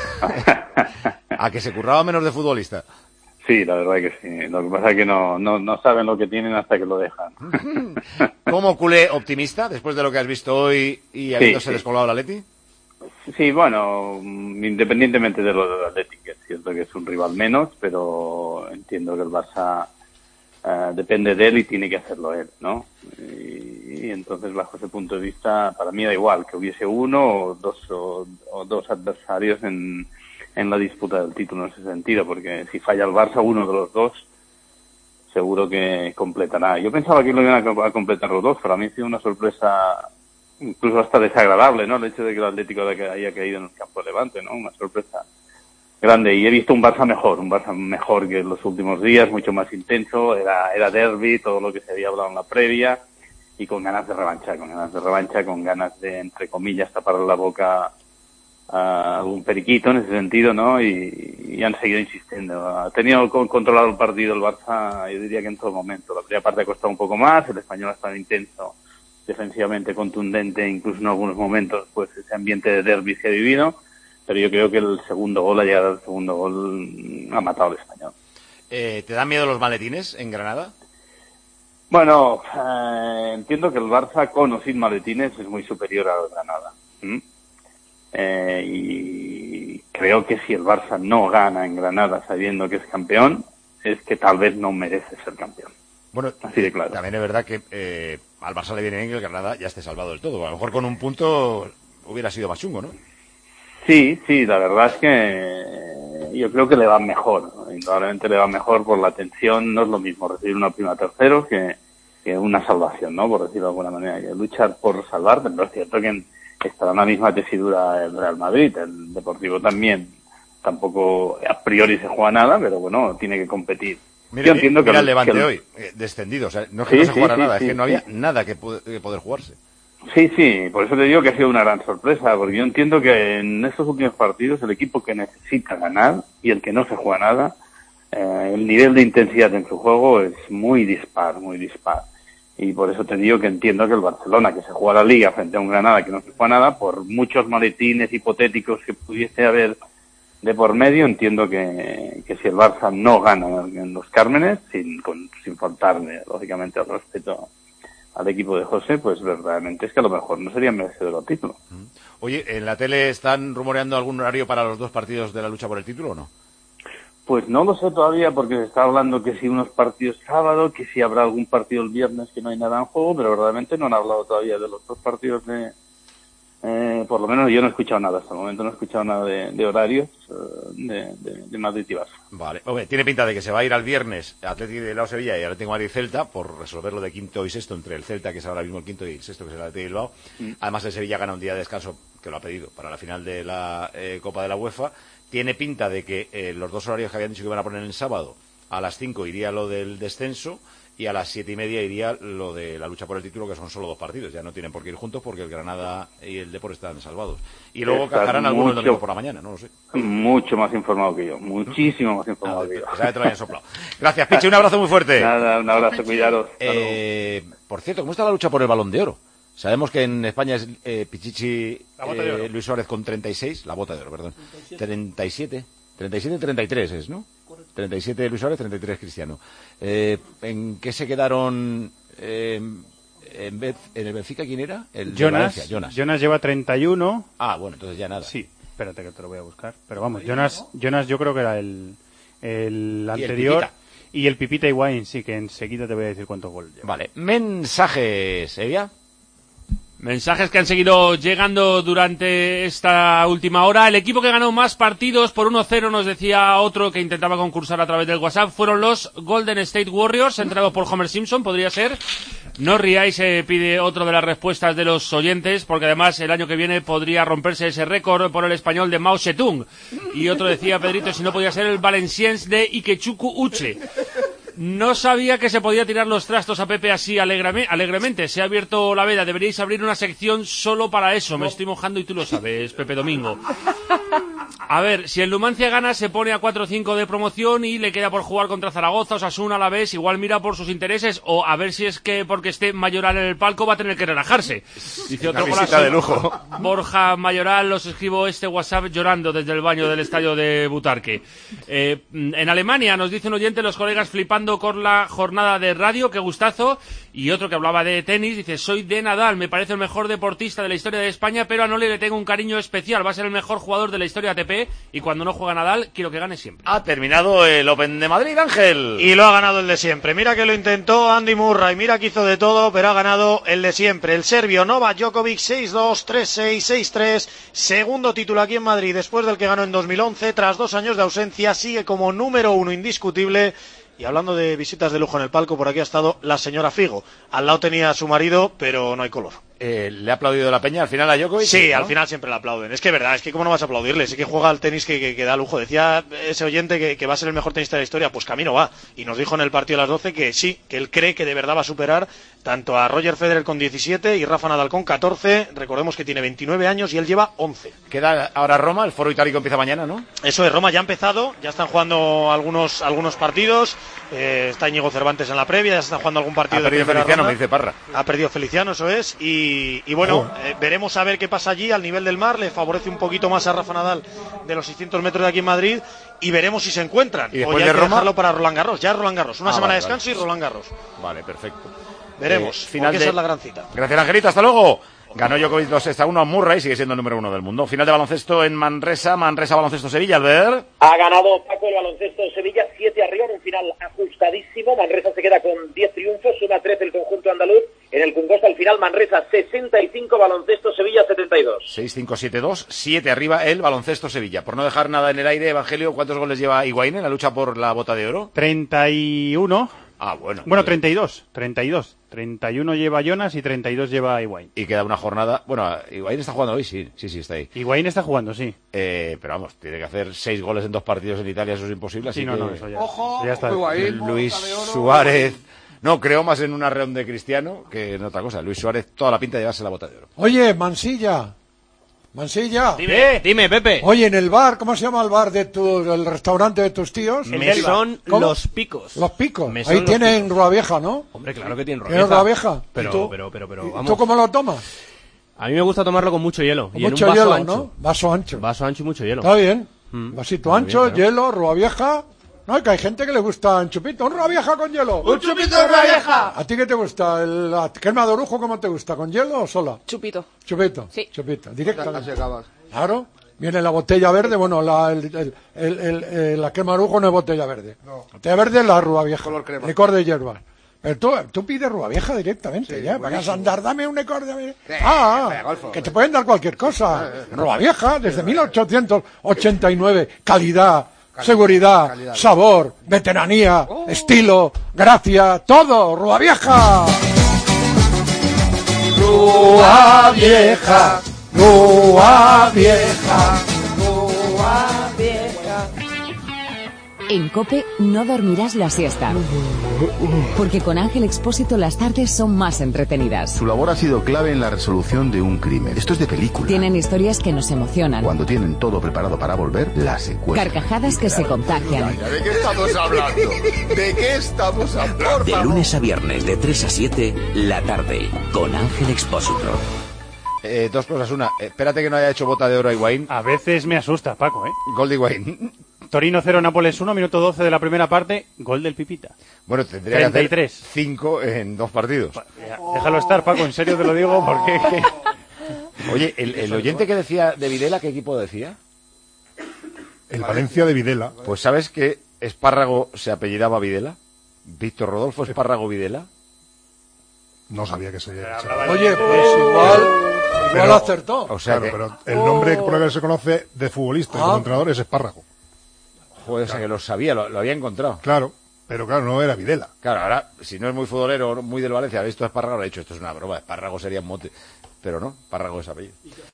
¿A que se curraba menos de futbolista? Sí, la verdad que sí. Lo que pasa es que no saben lo que tienen hasta que lo dejan. ¿Cómo culé optimista después de lo que has visto hoy y habiéndose descolgado el Atleti? Sí, bueno, independientemente de lo del Atleti, que es cierto que es un rival menos, pero entiendo que el Barça depende de él y tiene que hacerlo él, ¿no? Y entonces, bajo ese punto de vista, para mí da igual que hubiese uno o dos adversarios en la disputa del título en ese sentido, porque si falla el Barça, uno de los dos seguro que completará. Yo pensaba que lo iban a completar los dos, para mí ha sido una sorpresa incluso hasta desagradable, ¿no? El hecho de que el Atlético haya caído en el campo de Levante, ¿no? Una sorpresa grande. Y he visto un Barça mejor que en los últimos días, mucho más intenso, era derbi, todo lo que se había hablado en la previa, y con ganas de revancha, con ganas de, entre comillas, taparle la boca a algún periquito en ese sentido, ¿no? Y han seguido insistiendo. Ha tenido controlado el partido el Barça, yo diría que en todo momento. La primera parte ha costado un poco más, el Español ha estado intenso, defensivamente contundente, incluso en algunos momentos, pues ese ambiente de derbi se ha vivido, pero yo creo que el segundo gol, ha matado al Español. ¿Te dan miedo los maletines en Granada? Bueno, entiendo que el Barça con o sin maletines es muy superior al Granada. Y creo que si el Barça no gana en Granada sabiendo que es campeón, es que tal vez no merece ser campeón. Bueno, así de claro. También es verdad que al Barça le viene bien que el Granada ya esté salvado del todo. A lo mejor con un punto hubiera sido más chungo, ¿no? Sí, la verdad es que yo creo que le va mejor. Indudablemente le va mejor por la tensión. No es lo mismo recibir una prima tercero que una salvación, ¿no? Por decirlo de alguna manera. Que luchar por salvar, pero es cierto que estará en la misma tesidura el Real Madrid. El Deportivo también. Tampoco a priori se juega nada, pero bueno, tiene que competir. Yo entiendo que el Levante hoy, descendido. O sea, no es que no se jugara nada, es que no había nada que poder jugarse. Sí, por eso te digo que ha sido una gran sorpresa, porque yo entiendo que en estos últimos partidos el equipo que necesita ganar y el que no se juega nada, el nivel de intensidad en su juego es muy dispar. Y por eso te digo que entiendo que el Barcelona, que se juega la Liga frente a un Granada que no se juega nada, por muchos maletines hipotéticos que pudiese haber de por medio, entiendo que si el Barça no gana en los Cármenes, sin faltarle, lógicamente, al respeto al equipo de José, pues verdaderamente es que a lo mejor no sería merecedor del título. Oye, ¿en la tele están rumoreando algún horario para los dos partidos de la lucha por el título o no? Pues no lo sé todavía, porque se está hablando que si unos partidos sábado, que si habrá algún partido el viernes, que no hay nada en juego, pero verdaderamente no han hablado todavía de los dos partidos por lo menos yo no he escuchado nada hasta el momento, no he escuchado nada de horarios de Madrid y Barça. Vale, hombre, tiene pinta de que se va a ir al viernes Atlético de Bilbao Sevilla y Atlético Madrid Celta por resolver lo de quinto y sexto entre el Celta, que es ahora mismo el quinto, y el sexto, que es el Atlético de Bilbao. Además el Sevilla gana un día de descanso que lo ha pedido para la final de la Copa de la UEFA. Tiene pinta de que los dos horarios que habían dicho que iban a poner el sábado, a las 5 iría lo del descenso y a las 7:30 iría lo de la lucha por el título, que son solo 2 partidos. Ya no tienen por qué ir juntos porque el Granada y el Depor están salvados. Y luego cajarán algunos domingos por la mañana, no lo sé. Mucho más informado que yo, muchísimo más informado que yo. Pues te lo hayan soplado. Gracias, Pichi, un abrazo muy fuerte. Nada, un abrazo, cuidaros. Por cierto, ¿cómo está la lucha por el Balón de Oro? Sabemos que en España es Pichichi, Luis Suárez con 36, la bota de oro, perdón. 37-33 es, ¿no? 37 Luis Suárez, 33 Cristiano. ¿En qué se quedaron en el Benfica? ¿Quién era? El Jonas. Jonas lleva 31. Ah, bueno, entonces ya nada. Sí, espérate que te lo voy a buscar. Pero vamos, Jonas yo creo que era el anterior. Y el Pipita Higuaín, sí, que enseguida te voy a decir cuántos goles lleva. Vale, mensajes, Evia. Mensajes que han seguido llegando durante esta última hora. El equipo que ganó más partidos por 1-0, nos decía otro que intentaba concursar a través del WhatsApp, fueron los Golden State Warriors, entrenados por Homer Simpson, podría ser. No ríais, pide otro de las respuestas de los oyentes, porque además el año que viene podría romperse ese récord por el español de Mao Zedong. Y otro decía, Pedrito, si no podía ser el Valenciennes de Ikechukwu Uche. No sabía que se podía tirar los trastos a Pepe así alegremente. Se ha abierto la veda. Deberíais abrir una sección solo para eso. Me estoy mojando y tú lo sabes, Pepe Domingo. A ver, si el Numancia gana, se pone a 4-5 de promoción y le queda por jugar contra Zaragoza, Osasuna, Alavés. Igual mira por sus intereses, o a ver si es que porque esté Mayoral en el palco va a tener que relajarse. Dice otro visita de lujo. Borja Mayoral, los escribo este WhatsApp llorando desde el baño del estadio de Butarque. En Alemania nos dice un oyente, los colegas flipando con la jornada de radio, qué gustazo. Y otro que hablaba de tenis, dice, soy de Nadal, me parece el mejor deportista de la historia de España, pero a Nole le tengo un cariño especial, va a ser el mejor jugador de la historia ATP, y cuando no juega Nadal, quiero que gane siempre. Ha terminado el Open de Madrid, Ángel. Y lo ha ganado el de siempre. Mira que lo intentó Andy Murray, mira que hizo de todo, pero ha ganado el de siempre. El serbio Novak Djokovic, 6-2, 3-6, 6-3, segundo título aquí en Madrid, después del que ganó en 2011, tras 2 años de ausencia, sigue como número 1 indiscutible. Y hablando de visitas de lujo en el palco, por aquí ha estado la señora Figo. Al lado tenía a su marido, pero no hay color. ¿Le ha aplaudido la peña al final a Djokovic? Sí, ¿no? Al final siempre le aplauden. Es que verdad, es que cómo no vas a aplaudirle. Sí que juega al tenis que da lujo. Decía ese oyente que va a ser el mejor tenista de la historia, pues camino va. Y nos dijo en el partido a las 12 que sí, que él cree que de verdad va a superar tanto a Roger Federer con 17 y Rafa Nadal con 14. Recordemos que tiene 29 años y él lleva 11. Queda ahora Roma, el foro itálico empieza mañana, ¿no? Eso es, Roma ya ha empezado, ya están jugando algunos partidos. Está Íñigo Cervantes en la previa, ya se está jugando algún partido. Ha perdido Feliciano, me dice Parra. Ha perdido Feliciano, eso es. Y bueno, veremos a ver qué pasa allí al nivel del mar. Le favorece un poquito más a Rafa Nadal de los 600 metros de aquí en Madrid. Y veremos si se encuentran. ¿Y o ya hay que dejarlo para Roland Garros. Ya es Roland Garros. Una semana de descanso y Roland Garros. Vale, perfecto. Veremos. Final esa es la gran cita. Gracias, Angelito. Hasta luego. Ganó Djokovic 2-1 a Murray, sigue siendo el número 1 del mundo. Final de baloncesto en Manresa, Baloncesto Sevilla, Albert. Ha ganado Paco el baloncesto Sevilla 7 arriba en un final ajustadísimo. Manresa se queda con 10 triunfos, suma 13 el conjunto andaluz. En el Congosta al final Manresa 65, baloncesto Sevilla 72. 6-5-7-2, 7 arriba el baloncesto Sevilla. Por no dejar nada en el aire, Evangelio, ¿cuántos goles lleva Higuaín en la lucha por la bota de oro? 31. Ah, bueno. Bueno, 32. 31 lleva Jonas y 32 lleva Higuaín. Y queda una jornada. Bueno, Higuaín está jugando hoy, sí, está ahí. Higuaín está jugando, sí. Pero vamos, tiene que hacer 6 goles en 2 partidos en Italia, eso es imposible. Así sí, no, eso ya. Ojo, ya está. Luis Suárez. No, creo más en una reunión de Cristiano que en otra cosa. Luis Suárez, toda la pinta de llevarse la bota de oro. Oye, Mansilla. Dime, Pepe. Oye, en el bar, ¿cómo se llama el bar el restaurante de tus tíos? Mesón Los Picos. Los Picos. Mesón ahí tienen Ruavieja, ¿no? Hombre, claro que tienen ¿Tienes Ruavieja? Pero, vamos. ¿Tú cómo lo tomas? A mí me gusta tomarlo con mucho hielo. Con y mucho en un vaso hielo, ancho. ¿no? Vaso ancho. Vaso ancho y mucho hielo. Está bien. Vasito ancho, bien, claro. hielo, Ruavieja. No, que hay gente que le gusta un chupito. ¡Un Ruavieja con hielo! ¡Un chupito de Ruavieja! ¿A ti qué te gusta? ¿La crema de orujo cómo te gusta? ¿Con hielo o sola? Chupito. Chupito. Sí. Chupito. Directamente. Claro. Viene la botella verde, bueno, la crema de orujo no es botella verde. No. Botella verde es la Ruavieja. Color crema. Licor de hierbas. Pero tú pides Ruavieja directamente, Sí, ya. buenísimo. Vas a andar, dame un licor de... Golfo. Que te pueden dar cualquier cosa. Ruavieja, desde 1889. Calidad, seguridad, sabor, veteranía, estilo, gracia, todo. Ruavieja. Ruavieja. Goa vieja, Goa vieja. En COPE no dormirás la siesta. Porque con Ángel Expósito las tardes son más entretenidas. Su labor ha sido clave en la resolución de un crimen. Esto es de película. Tienen historias que nos emocionan. Cuando tienen todo preparado para volver, la secuestran. Carcajadas que se contagian. ¿De qué estamos hablando? ¿De qué estamos hablando? De lunes a viernes, de 3 a 7, la tarde, con Ángel Expósito. Dos cosas. Una, espérate que no haya hecho bota de oro a Higuaín. A veces me asusta, Paco, ¿eh? Gol de Higuaín. Torino 0, Nápoles 1, minuto 12 de la primera parte, gol del Pipita. Bueno, tendría 33. que hacer 5 en 2 partidos. Déjalo estar, Paco, en serio te lo digo, porque... Oye, el oyente que decía de Videla, ¿qué equipo decía? El Valencia de Videla. Pues ¿sabes que Espárrago se apellidaba Videla? Víctor Rodolfo Espárrago Videla. No sabía que se Oye, pues igual acertó. O sea claro, pero el nombre por el que se conoce de futbolista y como entrenador es Espárrago. Joder, o sea que lo sabía, lo había encontrado. Claro, pero claro, no era Videla. Claro, ahora, si no es muy futbolero, muy del Valencia, ha visto a Espárrago, le ha dicho, esto es una broma, Espárrago sería un mote. Pero no, Espárrago es apellido.